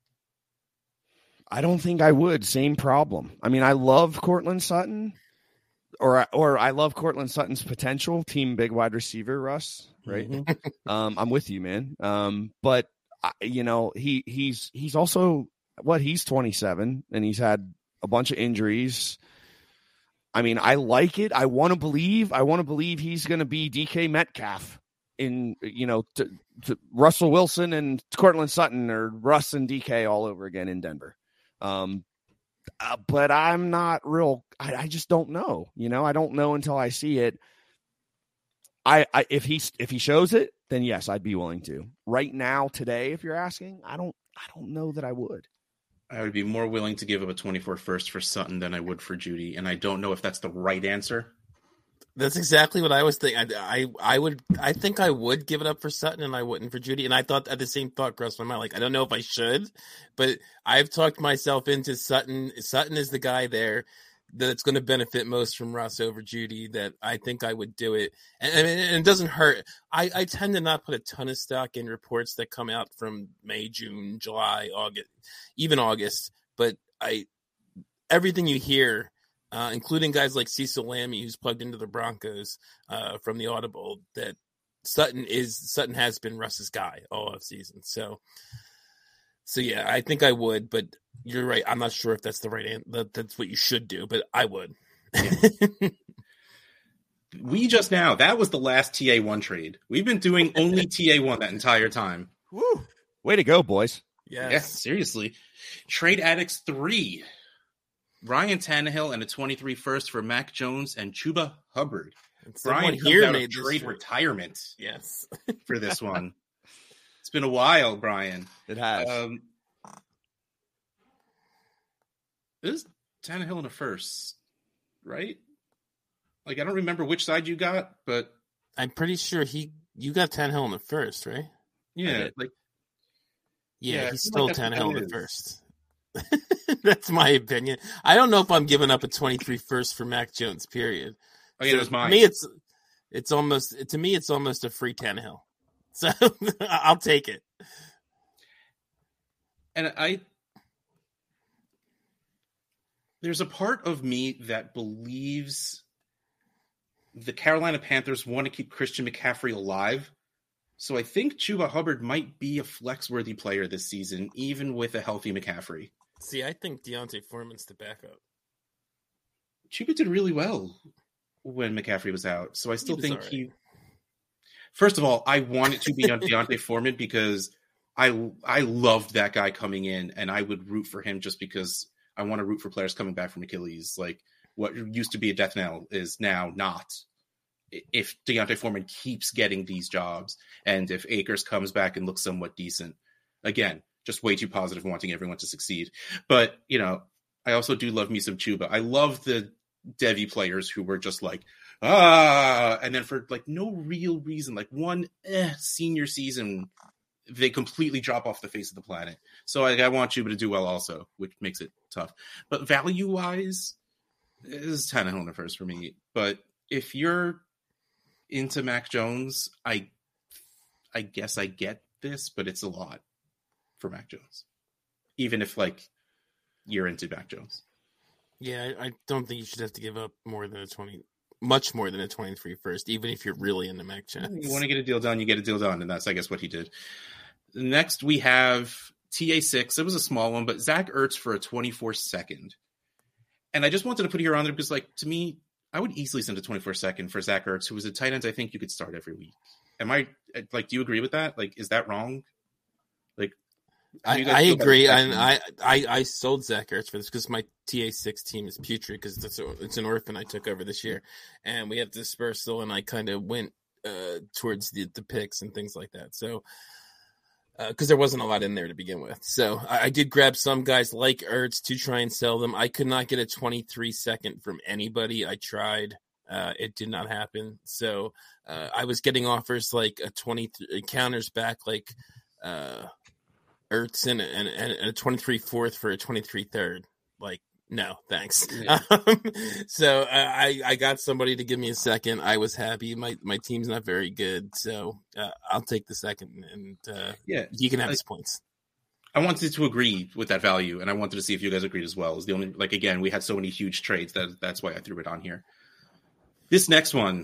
I don't think I would. Same problem. I mean, I love Cortland Sutton, or or I love Cortland Sutton's potential. Team big wide receiver, Russ. Right. Mm-hmm. um, I'm with you, man. Um, but you know, he he's he's also what he's twenty-seven and he's had a bunch of injuries. I mean, I like it. I want to believe. I want to believe he's going to be D K Metcalf in, you know, to, to Russell Wilson and Cortland Sutton or Russ and D K all over again in Denver. Um, uh, but I'm not real. I, I just don't know. You know, I don't know until I see it. I, I if he if he shows it, then yes, I'd be willing to. Right now, today, if you're asking, I don't. I don't know that I would. I would be more willing to give up a twenty-four first for Sutton than I would for Judy, and I don't know if that's the right answer. That's exactly what I was thinking. I, I, I would, I think I would give it up for Sutton, and I wouldn't for Judy. And I thought at the same thought crossed my mind. Like, I don't know if I should, but I've talked myself into Sutton. Sutton is the guy there that's going to benefit most from Russ over Judy. That I think I would do it, and, and it doesn't hurt. I, I tend to not put a ton of stock in reports that come out from May, June, July, August, even August. But I, everything you hear. Uh, including guys like Cecil Lammey, who's plugged into the Broncos uh, from the Audible, that Sutton is Sutton has been Russ's guy all off season. So, so yeah, I think I would, but you're right. I'm not sure if that's the right answer. That, that's what you should do, but I would. Yeah. We just now that was the last T A one trade. We've been doing only T A one that entire time. Woo! Way to go, boys! Yes. Yeah, seriously. Trade Addicts three. Ryan Tannehill and a twenty-three first for Mac Jones and Chuba Hubbard. Brian here made trade retirement. Yes, for this one. It's been a while, Brian. It has. Um, this is Tannehill in a first, right? Like I don't remember which side you got, but I'm pretty sure he you got Tannehill in the first, right? Yeah, like yeah, yeah he's still like Tannehill in the first. That's my opinion. I don't know if I'm giving up a twenty-three first for Mac Jones, period. Oh, yeah, so it was mine. To me, it's, it's almost, to me, it's almost a free Tannehill. So I'll take it. And I, there's a part of me that believes the Carolina Panthers want to keep Christian McCaffrey alive. So I think Chuba Hubbard might be a flex-worthy player this season, even with a healthy McCaffrey. See, I think Deontay Foreman's the backup. Chuba did really well when McCaffrey was out, so I still he think right. he... First of all, I want it to be on Deontay Foreman because I I loved that guy coming in, and I would root for him just because I want to root for players coming back from Achilles. Like, what used to be a death knell is now not. If Deontay Foreman keeps getting these jobs, and if Akers comes back and looks somewhat decent, again, just way too positive, wanting everyone to succeed. But, you know, I also do love me some Chuba. I love the Devi players who were just like, ah, and then for like no real reason, like one eh, senior season, they completely drop off the face of the planet. So I, I want Chuba to do well also, which makes it tough. But value-wise, it is Tannehill in the first for me. But if you're into Mac Jones, I I guess I get this, but it's a lot for Mac Jones. Even if, like, you're into Mac Jones. Yeah, I, I don't think you should have to give up more than a twenty, much more than a twenty-three first, even if you're really into Mac Jones. You want to get a deal done, you get a deal done, and that's, I guess, what he did. Next, we have T A six. It was a small one, but Zach Ertz for a twenty-four second. And I just wanted to put here on there because, like, to me, I would easily send a twenty-four second for Zach Ertz, who was a tight end I think you could start every week. Am I, like, do you agree with that? Like, is that wrong? Like, I, I agree. And I, I, I sold Zach Ertz for this because my T A six team is putrid because it's, it's an orphan I took over this year. And we have dispersal, and I kind of went uh, towards the, the picks and things like that. So, because uh, there wasn't a lot in there to begin with. So I, I did grab some guys like Ertz to try and sell them. I could not get a twenty-three second from anybody. I tried. Uh, it did not happen. So uh, I was getting offers like a twenty counters back, like uh, Ertz and, and, and a twenty-three fourth for a twenty-three third. Like, no, thanks. Yeah. Um, so I, I got somebody to give me a second. I was happy. My my team's not very good, so uh, I'll take the second, and uh, yeah, he can have I, his points. I wanted to agree with that value, and I wanted to see if you guys agreed as well. It was the only, like, again, we had so many huge trades that that's why I threw it on here. This next one,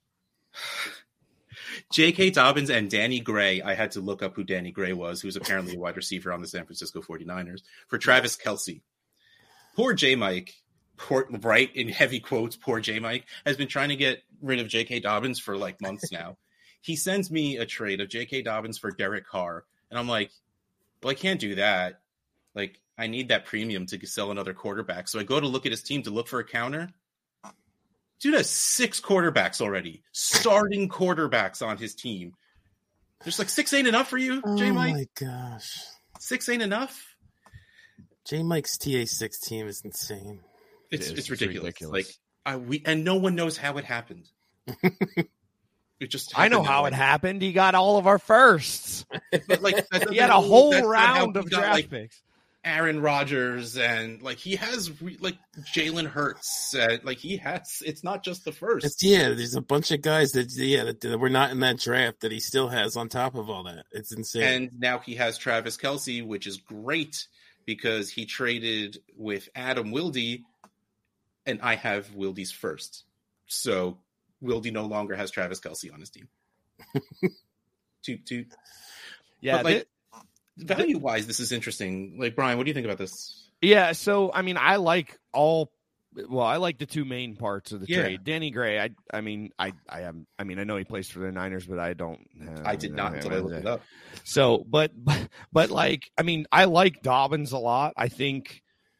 J K. Dobbins and Danny Gray. I had to look up who Danny Gray was, who's apparently a wide receiver on the San Francisco forty-niners, for Travis Kelce. Poor J. Mike. poor, right, in heavy quotes, poor J Mike, has been trying to get rid of J K. Dobbins for like months now. He sends me a trade of J K. Dobbins for Derek Carr. And I'm like, well, I can't do that. Like, I need that premium to sell another quarterback. So I go to look at his team to look for a counter. Dude has six quarterbacks already. Starting quarterbacks on his team. There's like six ain't enough for you, J Mike? Oh my gosh. Six ain't enough? J Mike's T A six team is insane. It's It is. it's ridiculous. It's ridiculous. Like I we and no one knows how it happened. It just I know happened how that it way. hast He got all of our firsts. But like that He had a doesn't- whole that's not round how of he got, draft like, picks. Aaron Rodgers and like he has re- like Jalen Hurts. Uh, like he has. It's not just the first. It's, yeah, there's a bunch of guys that yeah that, that were not in that draft that he still has on top of all that. It's insane. And now he has Travis Kelce, which is great because he traded with Adam Wilde, and I have Wilde's first. So Wilde no longer has Travis Kelce on his team. toot toot. Yeah, But, like, thi- value wise, this is interesting. Like Brian, what do you think about this? yeah. So I mean, I like all. Well, I like the two main parts of the Yeah. trade. Danny Gray. I. I mean, I. I am. I mean, I know he plays for the Niners, but I don't. Uh, I did not until I looked it up. So, but, but, but like, I mean, I like Dobbins a lot. I think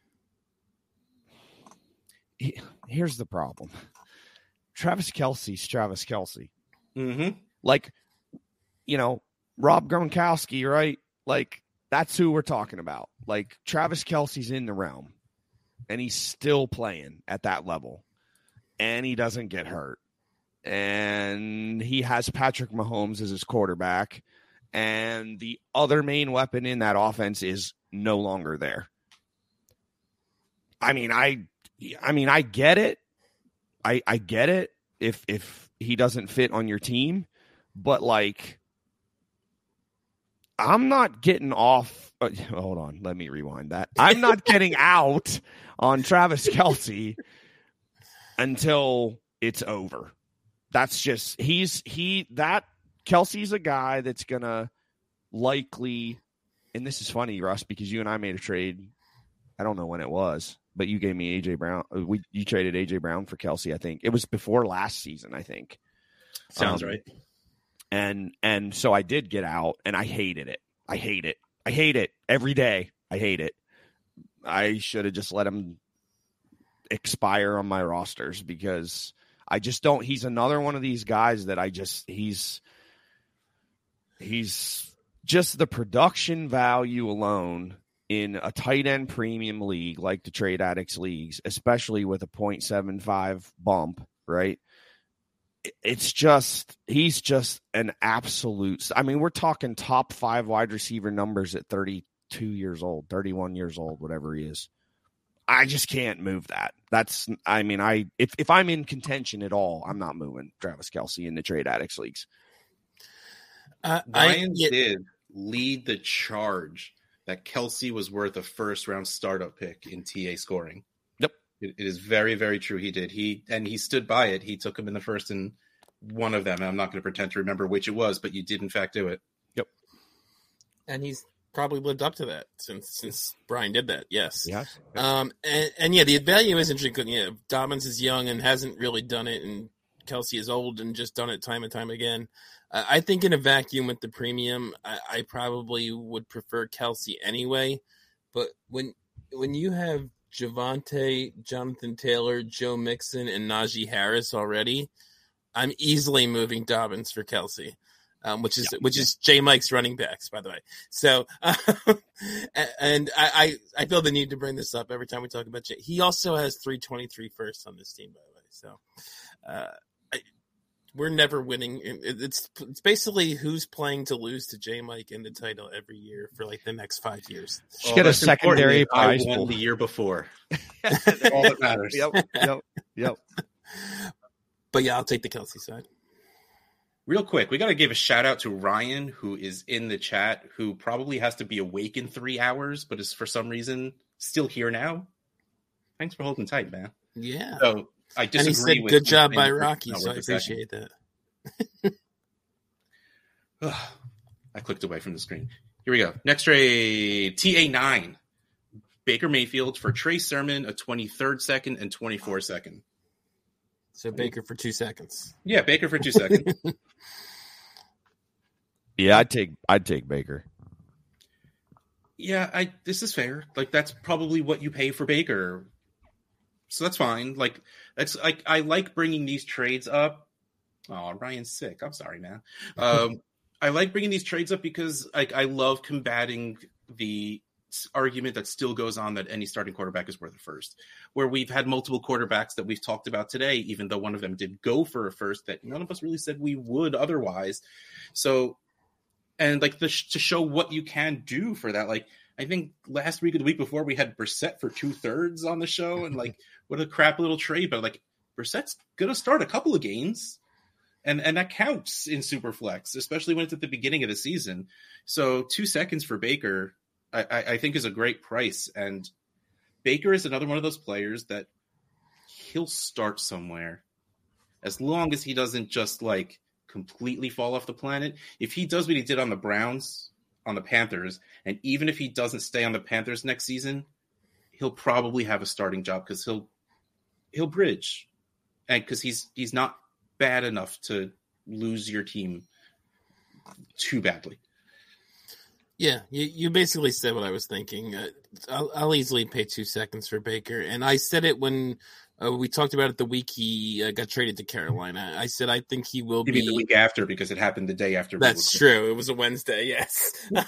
he- here's the problem. Travis Kelce's Travis Kelce. Mm-hmm. Like, you know, Rob Gronkowski, right? Like, that's who we're talking about. Like, Travis Kelce's in the realm, and he's still playing at that level, and he doesn't get hurt. And he has Patrick Mahomes as his quarterback, and the other main weapon in that offense is no longer there. I mean, I, I mean, I get it. I, I get it if if he doesn't fit on your team, but like, I'm not getting off. Uh, hold on, let me rewind that. I'm not getting out on Travis Kelce until it's over. That's just he's he that Kelsey's a guy that's gonna likely, and this is funny, Russ, because you and I made a trade. I don't know when it was, but you gave me A J Brown. We you traded A J Brown for Kelce. I think it was before last season. I think Sounds Um, right. and and so I did get out, and I hated it. I hate it. I hate it every day. I hate it. I should have just let him expire on my rosters because I just don't. He's another one of these guys that I just he's he's just the production value alone in a tight end premium league like the Trade Addicts leagues, especially with a point seven five bump, right? It's just, he's just an absolute. I mean, we're talking top five wide receiver numbers at thirty-two years old, thirty-one years old, whatever he is. I just can't move that. That's, I mean, I, if, if I'm in contention at all, I'm not moving Travis Kelce in the Trade Addicts leagues. Uh, Ryan I, yeah, did lead the charge that Kelce was worth a first round startup pick in T A scoring. Yep. It, it is very, very true. He did. He and he stood by it. He took him in the first in one of them. And I'm not going to pretend to remember which it was, but you did in fact do it. and he's probably lived up to that since since Brian did that. Yes. Yes. Um, and, and yeah, the value is interesting. Yeah, Dobbins is young and hasn't really done it, and Kelce is old and just done it time and time again. Uh, I think in a vacuum with the premium, I, I probably would prefer Kelce anyway. But when when you have Javonte, Jonathan Taylor, Joe Mixon, and Najee Harris already, I'm easily moving Dobbins for Kelce. Um, which is Yeah. which is J Mike's running backs, by the way. So, uh, and I, I I feel the need to bring this up every time we talk about J. He also has three twenty-three firsts on this team, by the way. So, uh, I, we're never winning. It, it's it's basically who's playing to lose to J Mike in the title every year for like the next five years. Should All get a that's important secondary is I prize won pool. the year before. That's all that matters. Yep. Yep. Yep. But yeah, I'll take the Kelce side. Real quick, we got to give a shout out to Ryan, who is in the chat, who probably has to be awake in three hours, but is for some reason still here now. Thanks for holding tight, man. Yeah. So I And disagree he said, with good job you by saying Rocky, it's so not I worth a second. appreciate that. I clicked away from the screen. Here we go. Next trade, T A nine. Baker Mayfield for Trey Sermon, a twenty-third second and twenty-four second. So Baker for two seconds. Yeah, Baker for two seconds. Yeah, I'd take I'd take Baker. Yeah, I this is fair. Like that's probably what you pay for Baker. So that's fine. Like that's like I like bringing these trades up. Oh, Ryan's sick. I'm sorry, man. Um, I like bringing these trades up because like I love combating the argument that still goes on that any starting quarterback is worth a first. Where we've had multiple quarterbacks that we've talked about today, even though one of them did go for a first, that none of us really said we would otherwise. So, and like the to show what you can do for that, like. I think last week or the week before we had Brissett for two thirds on the show, and like what a crap little trade. But like Brissett's gonna start a couple of games, and and that counts in Superflex, especially when it's at the beginning of the season. So two seconds for Baker, I, I, I think is a great price. And Baker is another one of those players that he'll start somewhere, as long as he doesn't just like completely fall off the planet. If he does what he did on the Browns. On the Panthers, and even if he doesn't stay on the Panthers next season, he'll probably have a starting job because he'll he'll bridge, and because he's he's not bad enough to lose your team too badly. Yeah, you, you basically said what I was thinking. Uh, I'll, I'll easily pay two seconds for Baker, and I said it when uh, we talked about it the week he uh, got traded to Carolina. I said I think he will you be mean the week after because it happened the day after. That's true. It was a Wednesday, yes.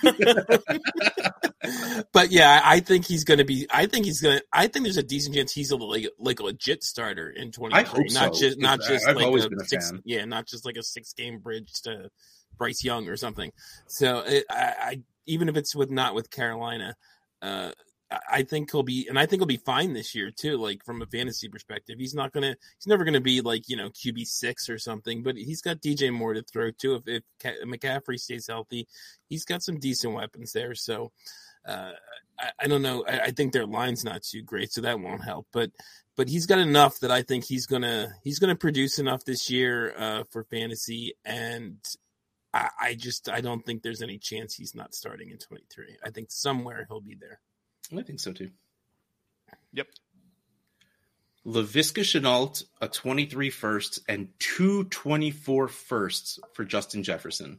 But yeah, I think he's going to be. I think he's going to. I think there's a decent chance he's a like, like a legit starter in twenty-three. I hope not so, just not just I've like always a been a six. fan. Yeah, not just like a six game bridge to Bryce Young or something. So it, I, I even if it's with not with Carolina, uh, I think he'll be, and I think he'll be fine this year too. Like from a fantasy perspective, he's not gonna, he's never gonna be like you know Q B six or something. But he's got D J Moore to throw too. If, if McCaffrey stays healthy, he's got some decent weapons there. So uh, I, I don't know. I, I think their line's not too great, so that won't help. But but he's got enough that I think he's gonna he's gonna produce enough this year uh, for fantasy. And I, I just I don't think there's any chance he's not starting in twenty-three. I think somewhere he'll be there. I think so too. Yep. Laviska Shenault, a twenty-three first and two twenty-four firsts for Justin Jefferson.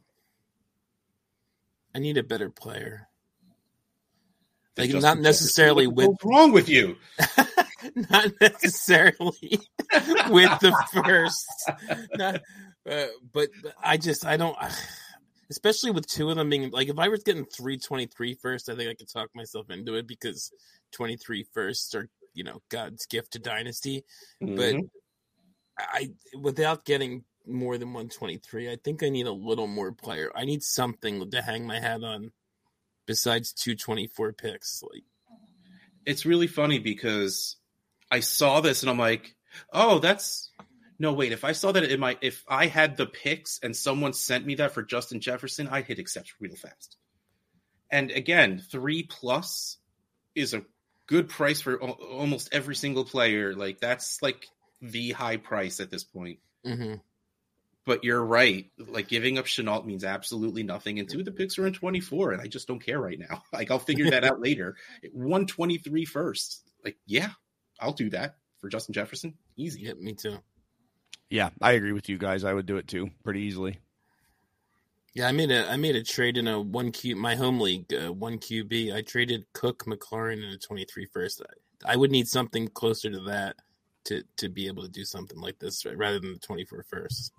I need a better player. Like Justin not necessarily Jefferson. with What's wrong with you? not necessarily with the first. Not, uh, but, but I just I don't. Especially with two of them being like, if I was getting three twenty-three first, I think I could talk myself into it because twenty-three firsts are, you know, God's gift to dynasty. Mm-hmm. But I, without getting more than one twenty-three, I think I need a little more player. I need something to hang my hat on besides two twenty-four picks. Like, it's really funny because I saw this and I'm like, oh, that's. No, wait, if I saw that in my, if I had the picks and someone sent me that for Justin Jefferson, I'd hit accept real fast. And again, three plus is a good price for o- almost every single player. Like that's like the high price at this point. Mm-hmm. But you're right. Like giving up Shenault means absolutely nothing. And two of the picks are in twenty-four and I just don't care right now. Like I'll figure that out later. one twenty-three first. Like, yeah, I'll do that for Justin Jefferson. Easy. Yeah, me too. Yeah, I agree with you guys. I would do it too, pretty easily. Yeah, I made a I made a trade in a one Q my home league uh, one Q B. I traded Cook, McLaurin, and a twenty-three first. I, I would need something closer to that to to be able to do something like this, right, rather than the twenty-four first.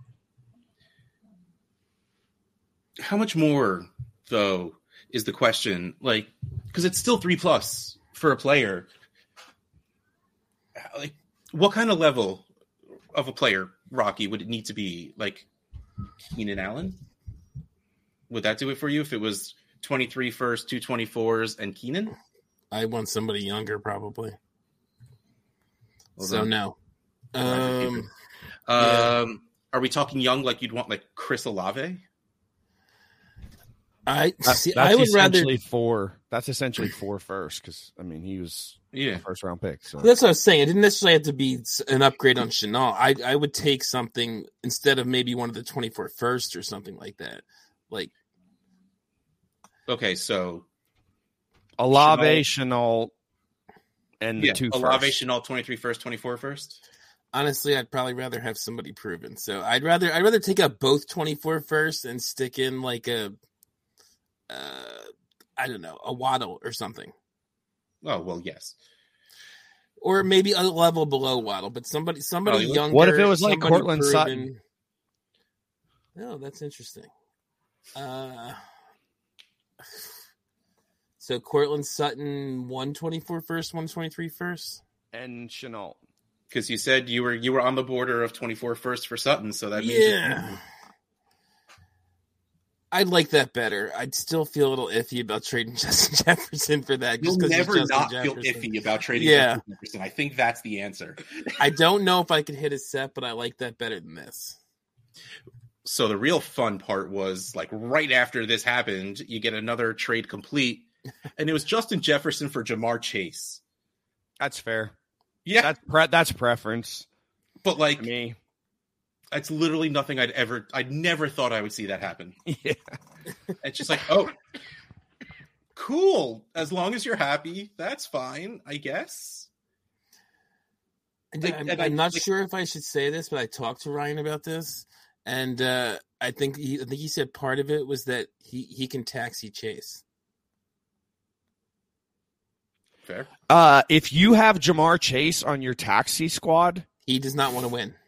How much more though is the question? Like, because it's still three plus for a player. Like, what kind of level of a player, Rocky, would it need to be? Like Keenan Allen? Would that do it for you if it was twenty-three first, two twenty-fours, and Keenan? I want somebody younger, probably. Well, so then, no. Um, um, yeah. Are we talking young like you'd want like Chris Olave? I that's, see. That's I would essentially rather four. That's essentially four first because I mean he was yeah a first round pick. So that's what I was saying. It didn't necessarily have to be an upgrade on Shenault. I I would take something instead of maybe one of the twenty-four first or something like that. Like okay, so Olave, Shenault, and the Yeah, two Olave, first. Shenault, twenty-three first, twenty-four first. Honestly, I'd probably rather have somebody proven. So I'd rather I'd rather take out both twenty-four first and stick in like a, uh, I don't know, a Waddle or something, Oh well, yes. or maybe a level below Waddle, but somebody somebody Oh, younger. what if it was like somebody Cortland proven. Sutton? No, that's interesting. Uh, so Cortland Sutton, one twenty-four first, one twenty-three first. And Shenault. Because you said you were you were on the border of twenty-four first for Sutton, so that means Yeah. I'd like that better. I'd still feel a little iffy about trading Justin Jefferson for that. you'll Just 'cause he's never Justin not Jefferson. feel iffy about trading Yeah. Justin Jefferson. I think that's the answer. I don't know if I could hit a set, but I like that better than this. So the real fun part was like right after this happened, you get another trade complete, and it was Justin Jefferson for Jamar Chase. That's fair. Yeah, That's pre- that's preference. but like I mean, it's literally nothing I'd ever, I'd never thought I would see that happen. yeah. It's just like, oh, cool. As long as you're happy, that's fine, I guess. And Like, I'm, and I'm I- not like- sure if I should say this, but I talked to Ryan about this, and uh, I think he, I think he said part of it was that he, he can taxi Chase. Fair. Uh, if you have Jamar Chase on your taxi squad, He does not want to win.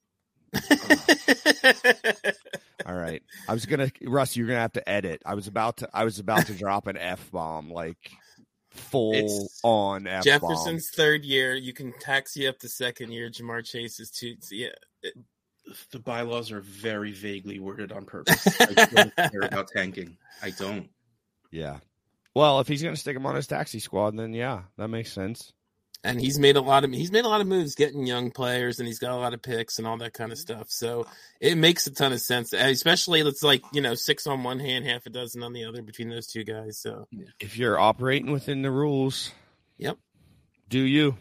all right. I was gonna, Russ. You're gonna have to edit. I was about to. I was about to drop an F bomb, like full It's- on F bomb. Jefferson's third year, you can taxi up the second year. Jamar Chase is two. So yeah, it- The bylaws are very vaguely worded on purpose. I don't care about tanking. I don't. Yeah. Well, if he's gonna stick him on his taxi squad, then yeah, that makes sense. and he's made a lot of he's made a lot of moves getting young players, and he's got a lot of picks and all that kind of stuff. So it makes a ton of sense, especially it's like, you know, six on one hand, half a dozen on the other between those two guys. So If you're operating within the rules, yep. do you?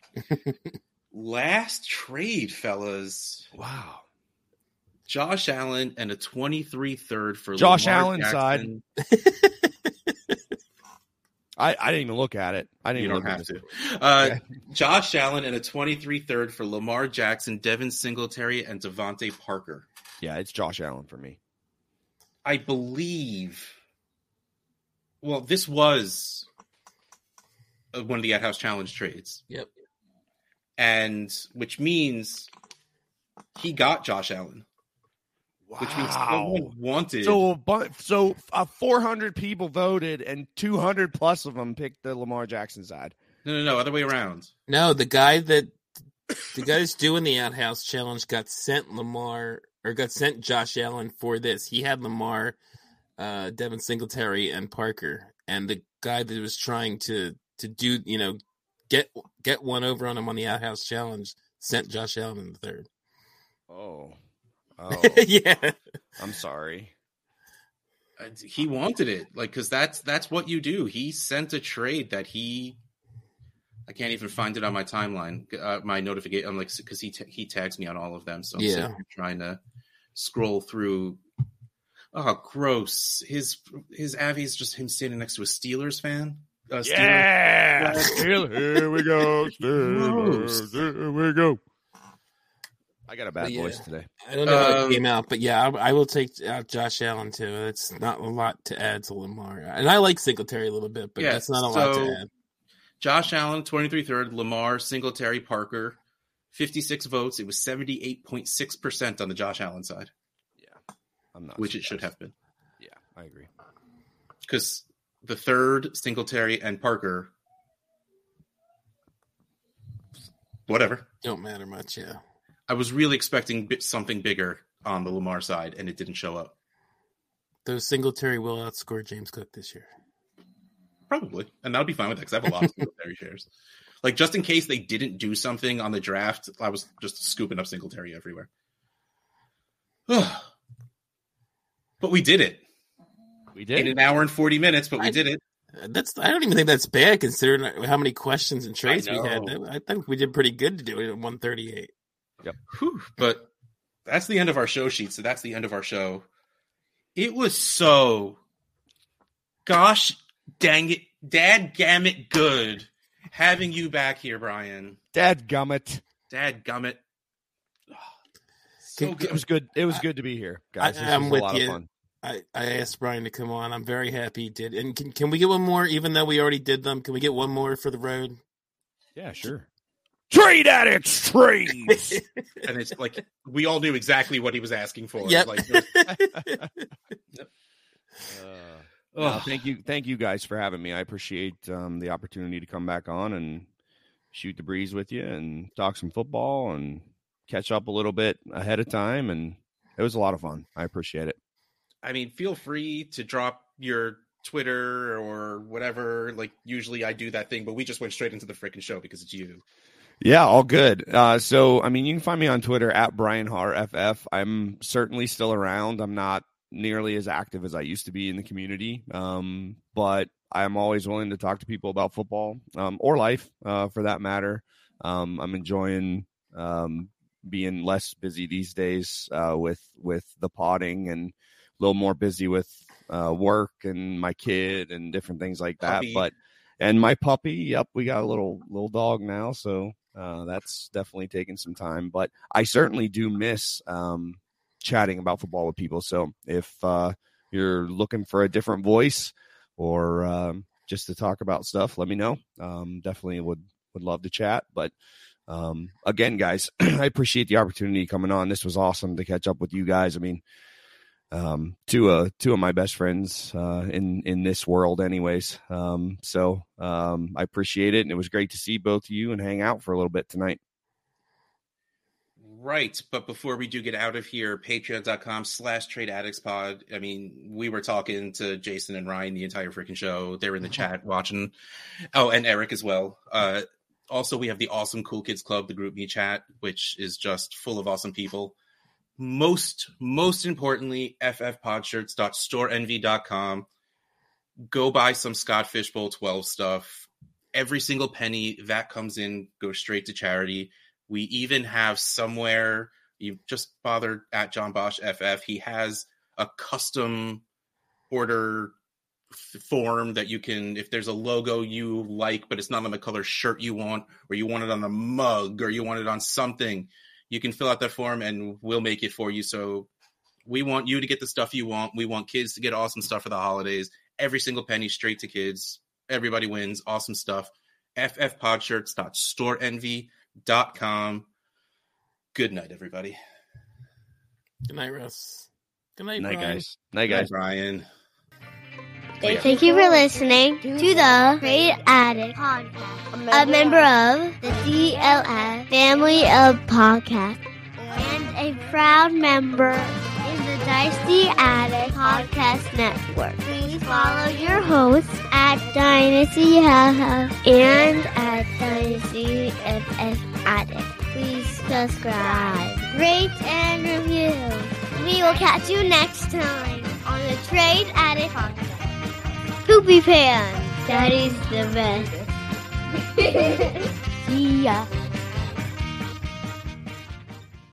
Last trade, fellas. Wow. Josh Allen and a twenty-three third for Josh Lamar Allen Jackson. I, I didn't even look at it. I didn't You even don't look have at to. Uh, Josh Allen and a twenty-three third for Lamar Jackson, Devin Singletary, and Devontae Parker. Yeah, it's Josh Allen for me. I believe. Well, this was uh, one of the At House Challenge trades, Yep. and which means he got Josh Allen, which means someone wanted. So, a bu- so uh, four hundred people voted, and two hundred plus of them picked the Lamar Jackson side. no, no, no, other way around. No, the guy that the guy that's doing the Outhouse Challenge got sent Lamar or got sent Josh Allen for this. He had Lamar, uh, Devin Singletary, and Parker, and the guy that was trying to to do you know get get one over on him on the Outhouse Challenge sent Josh Allen in the third. Oh, oh, Yeah, I'm sorry. Uh, He wanted it, like, because that's that's what you do. He sent a trade that he. I can't even find it on my timeline, uh, my notification. I'm like, because he ta- he tags me on all of them, so I'm Yeah. sitting here trying to scroll through. Oh, gross! His his Avi is just him standing next to a Steelers fan. Uh, Steelers- Yeah, Still, here we go. Gross. Steelers, here we go. I got a bad But yeah. voice today. I don't know how Um, it came out, but yeah, I, I will take out Josh Allen too. It's not a lot to add to Lamar, and I like Singletary a little bit, but Yeah, that's not a lot so- to add. Josh Allen, twenty-three third, Lamar, Singletary, Parker, fifty-six votes. It was seventy-eight point six percent on the Josh Allen side, I'm not. which it should surprised. have been. Yeah, I agree. Because the third, Singletary, and Parker, whatever. Don't matter much, yeah. I was really expecting bi- something bigger on the Lamar side, and it didn't show up. Those Singletary will outscore James Cook this year. Probably. And I'll be fine with that because I have a lot of Singletary shares. Like, just in case they didn't do something on the draft, I was just scooping up Singletary everywhere. But we did it. We In did. an hour and forty minutes, but we I- did it. That's I don't even think that's bad considering how many questions and trades I we had. know. I think we did pretty good to do it at one thirty-eight. Whew. But that's the end of our show sheet. So that's the end of our show. It was so, gosh dang it, dadgammit good. having you back here, Brian. Dadgummit. Dadgummit. Oh, so good. It was good. It was good to be here, guys. This I, I'm was with a lot you. of fun. I, I asked Brian to come on. I'm very happy he did. And can can we get one more, even though we already did them? Can we get one more for the road? Yeah, sure. Trade Addicts trades. And it's like we all knew exactly what he was asking for. Yep. Like, yep. Uh, no, thank you, thank you guys for having me. I appreciate um, the opportunity to come back on and shoot the breeze with you and talk some football and catch up a little bit ahead of time. And it was a lot of fun. I appreciate it. I mean, feel free to drop your Twitter or whatever. Like usually I do that thing, but we just went straight into the freaking show because it's you. Yeah, all good. Uh, so, I mean, you can find me on Twitter at Brian Har F F. I'm certainly still around. I'm not nearly as active as I used to be in the community, um, but I'm always willing to talk to people about football um, or life, uh, for that matter. Um, I'm enjoying um, being less busy these days uh, with with the potting and a little more busy with uh, work and my kid and different things like that. Puppy. But and my puppy, yep, we got a little little dog now, so. Uh, that's definitely taken some time, but I certainly do miss um, chatting about football with people. So if uh, you're looking for a different voice or um, just to talk about stuff, let me know. Um, definitely would, would love to chat. But um, again, guys, I appreciate the opportunity coming on. This was awesome to catch up with you guys. I mean, um, two, uh, two of my best friends uh, in, in this world anyways. Um, so um, I appreciate it. And it was great to see both of you and hang out for a little bit tonight. Right. But before we do get out of here, patreon.com slash trade addicts pod. I mean, we were talking to Jason and Ryan the entire freaking show. They're in the chat watching. Oh, and Eric as well. Uh, also, we have the Awesome Cool Kids Club, the group me chat, which is just full of awesome people. Most, most importantly, f f pod shirts dot store envy dot com. Go buy some Scott Fishbowl twelve stuff. Every single penny that comes in goes straight to charity. We even have somewhere, you just bother at John Bosch F F. He has a custom order f- form that you can, if there's a logo you like, but it's not on the color shirt you want, or you want it on a mug, or you want it on something, you can fill out that form and we'll make it for you. So we want you to get the stuff you want. We want kids to get awesome stuff for the holidays. Every single penny straight to kids. Everybody wins. Awesome stuff. f f pod shirts dot store envy dot com. Good night, everybody. Good night, Russ. Good night, Night, Brian. guys. Night, Good night, guys. Brian. Thank you for listening to the Trade Addict Podcast, a member of the D L S family of podcasts, and a proud member in the Dynasty Addict Podcast Network. Please follow your hosts at Dynasty Health and at Dynasty F F Addict. Please subscribe, rate, and review. We will catch you next time on the Trade Addict Podcast. Poopy Pants. That is the best. See ya.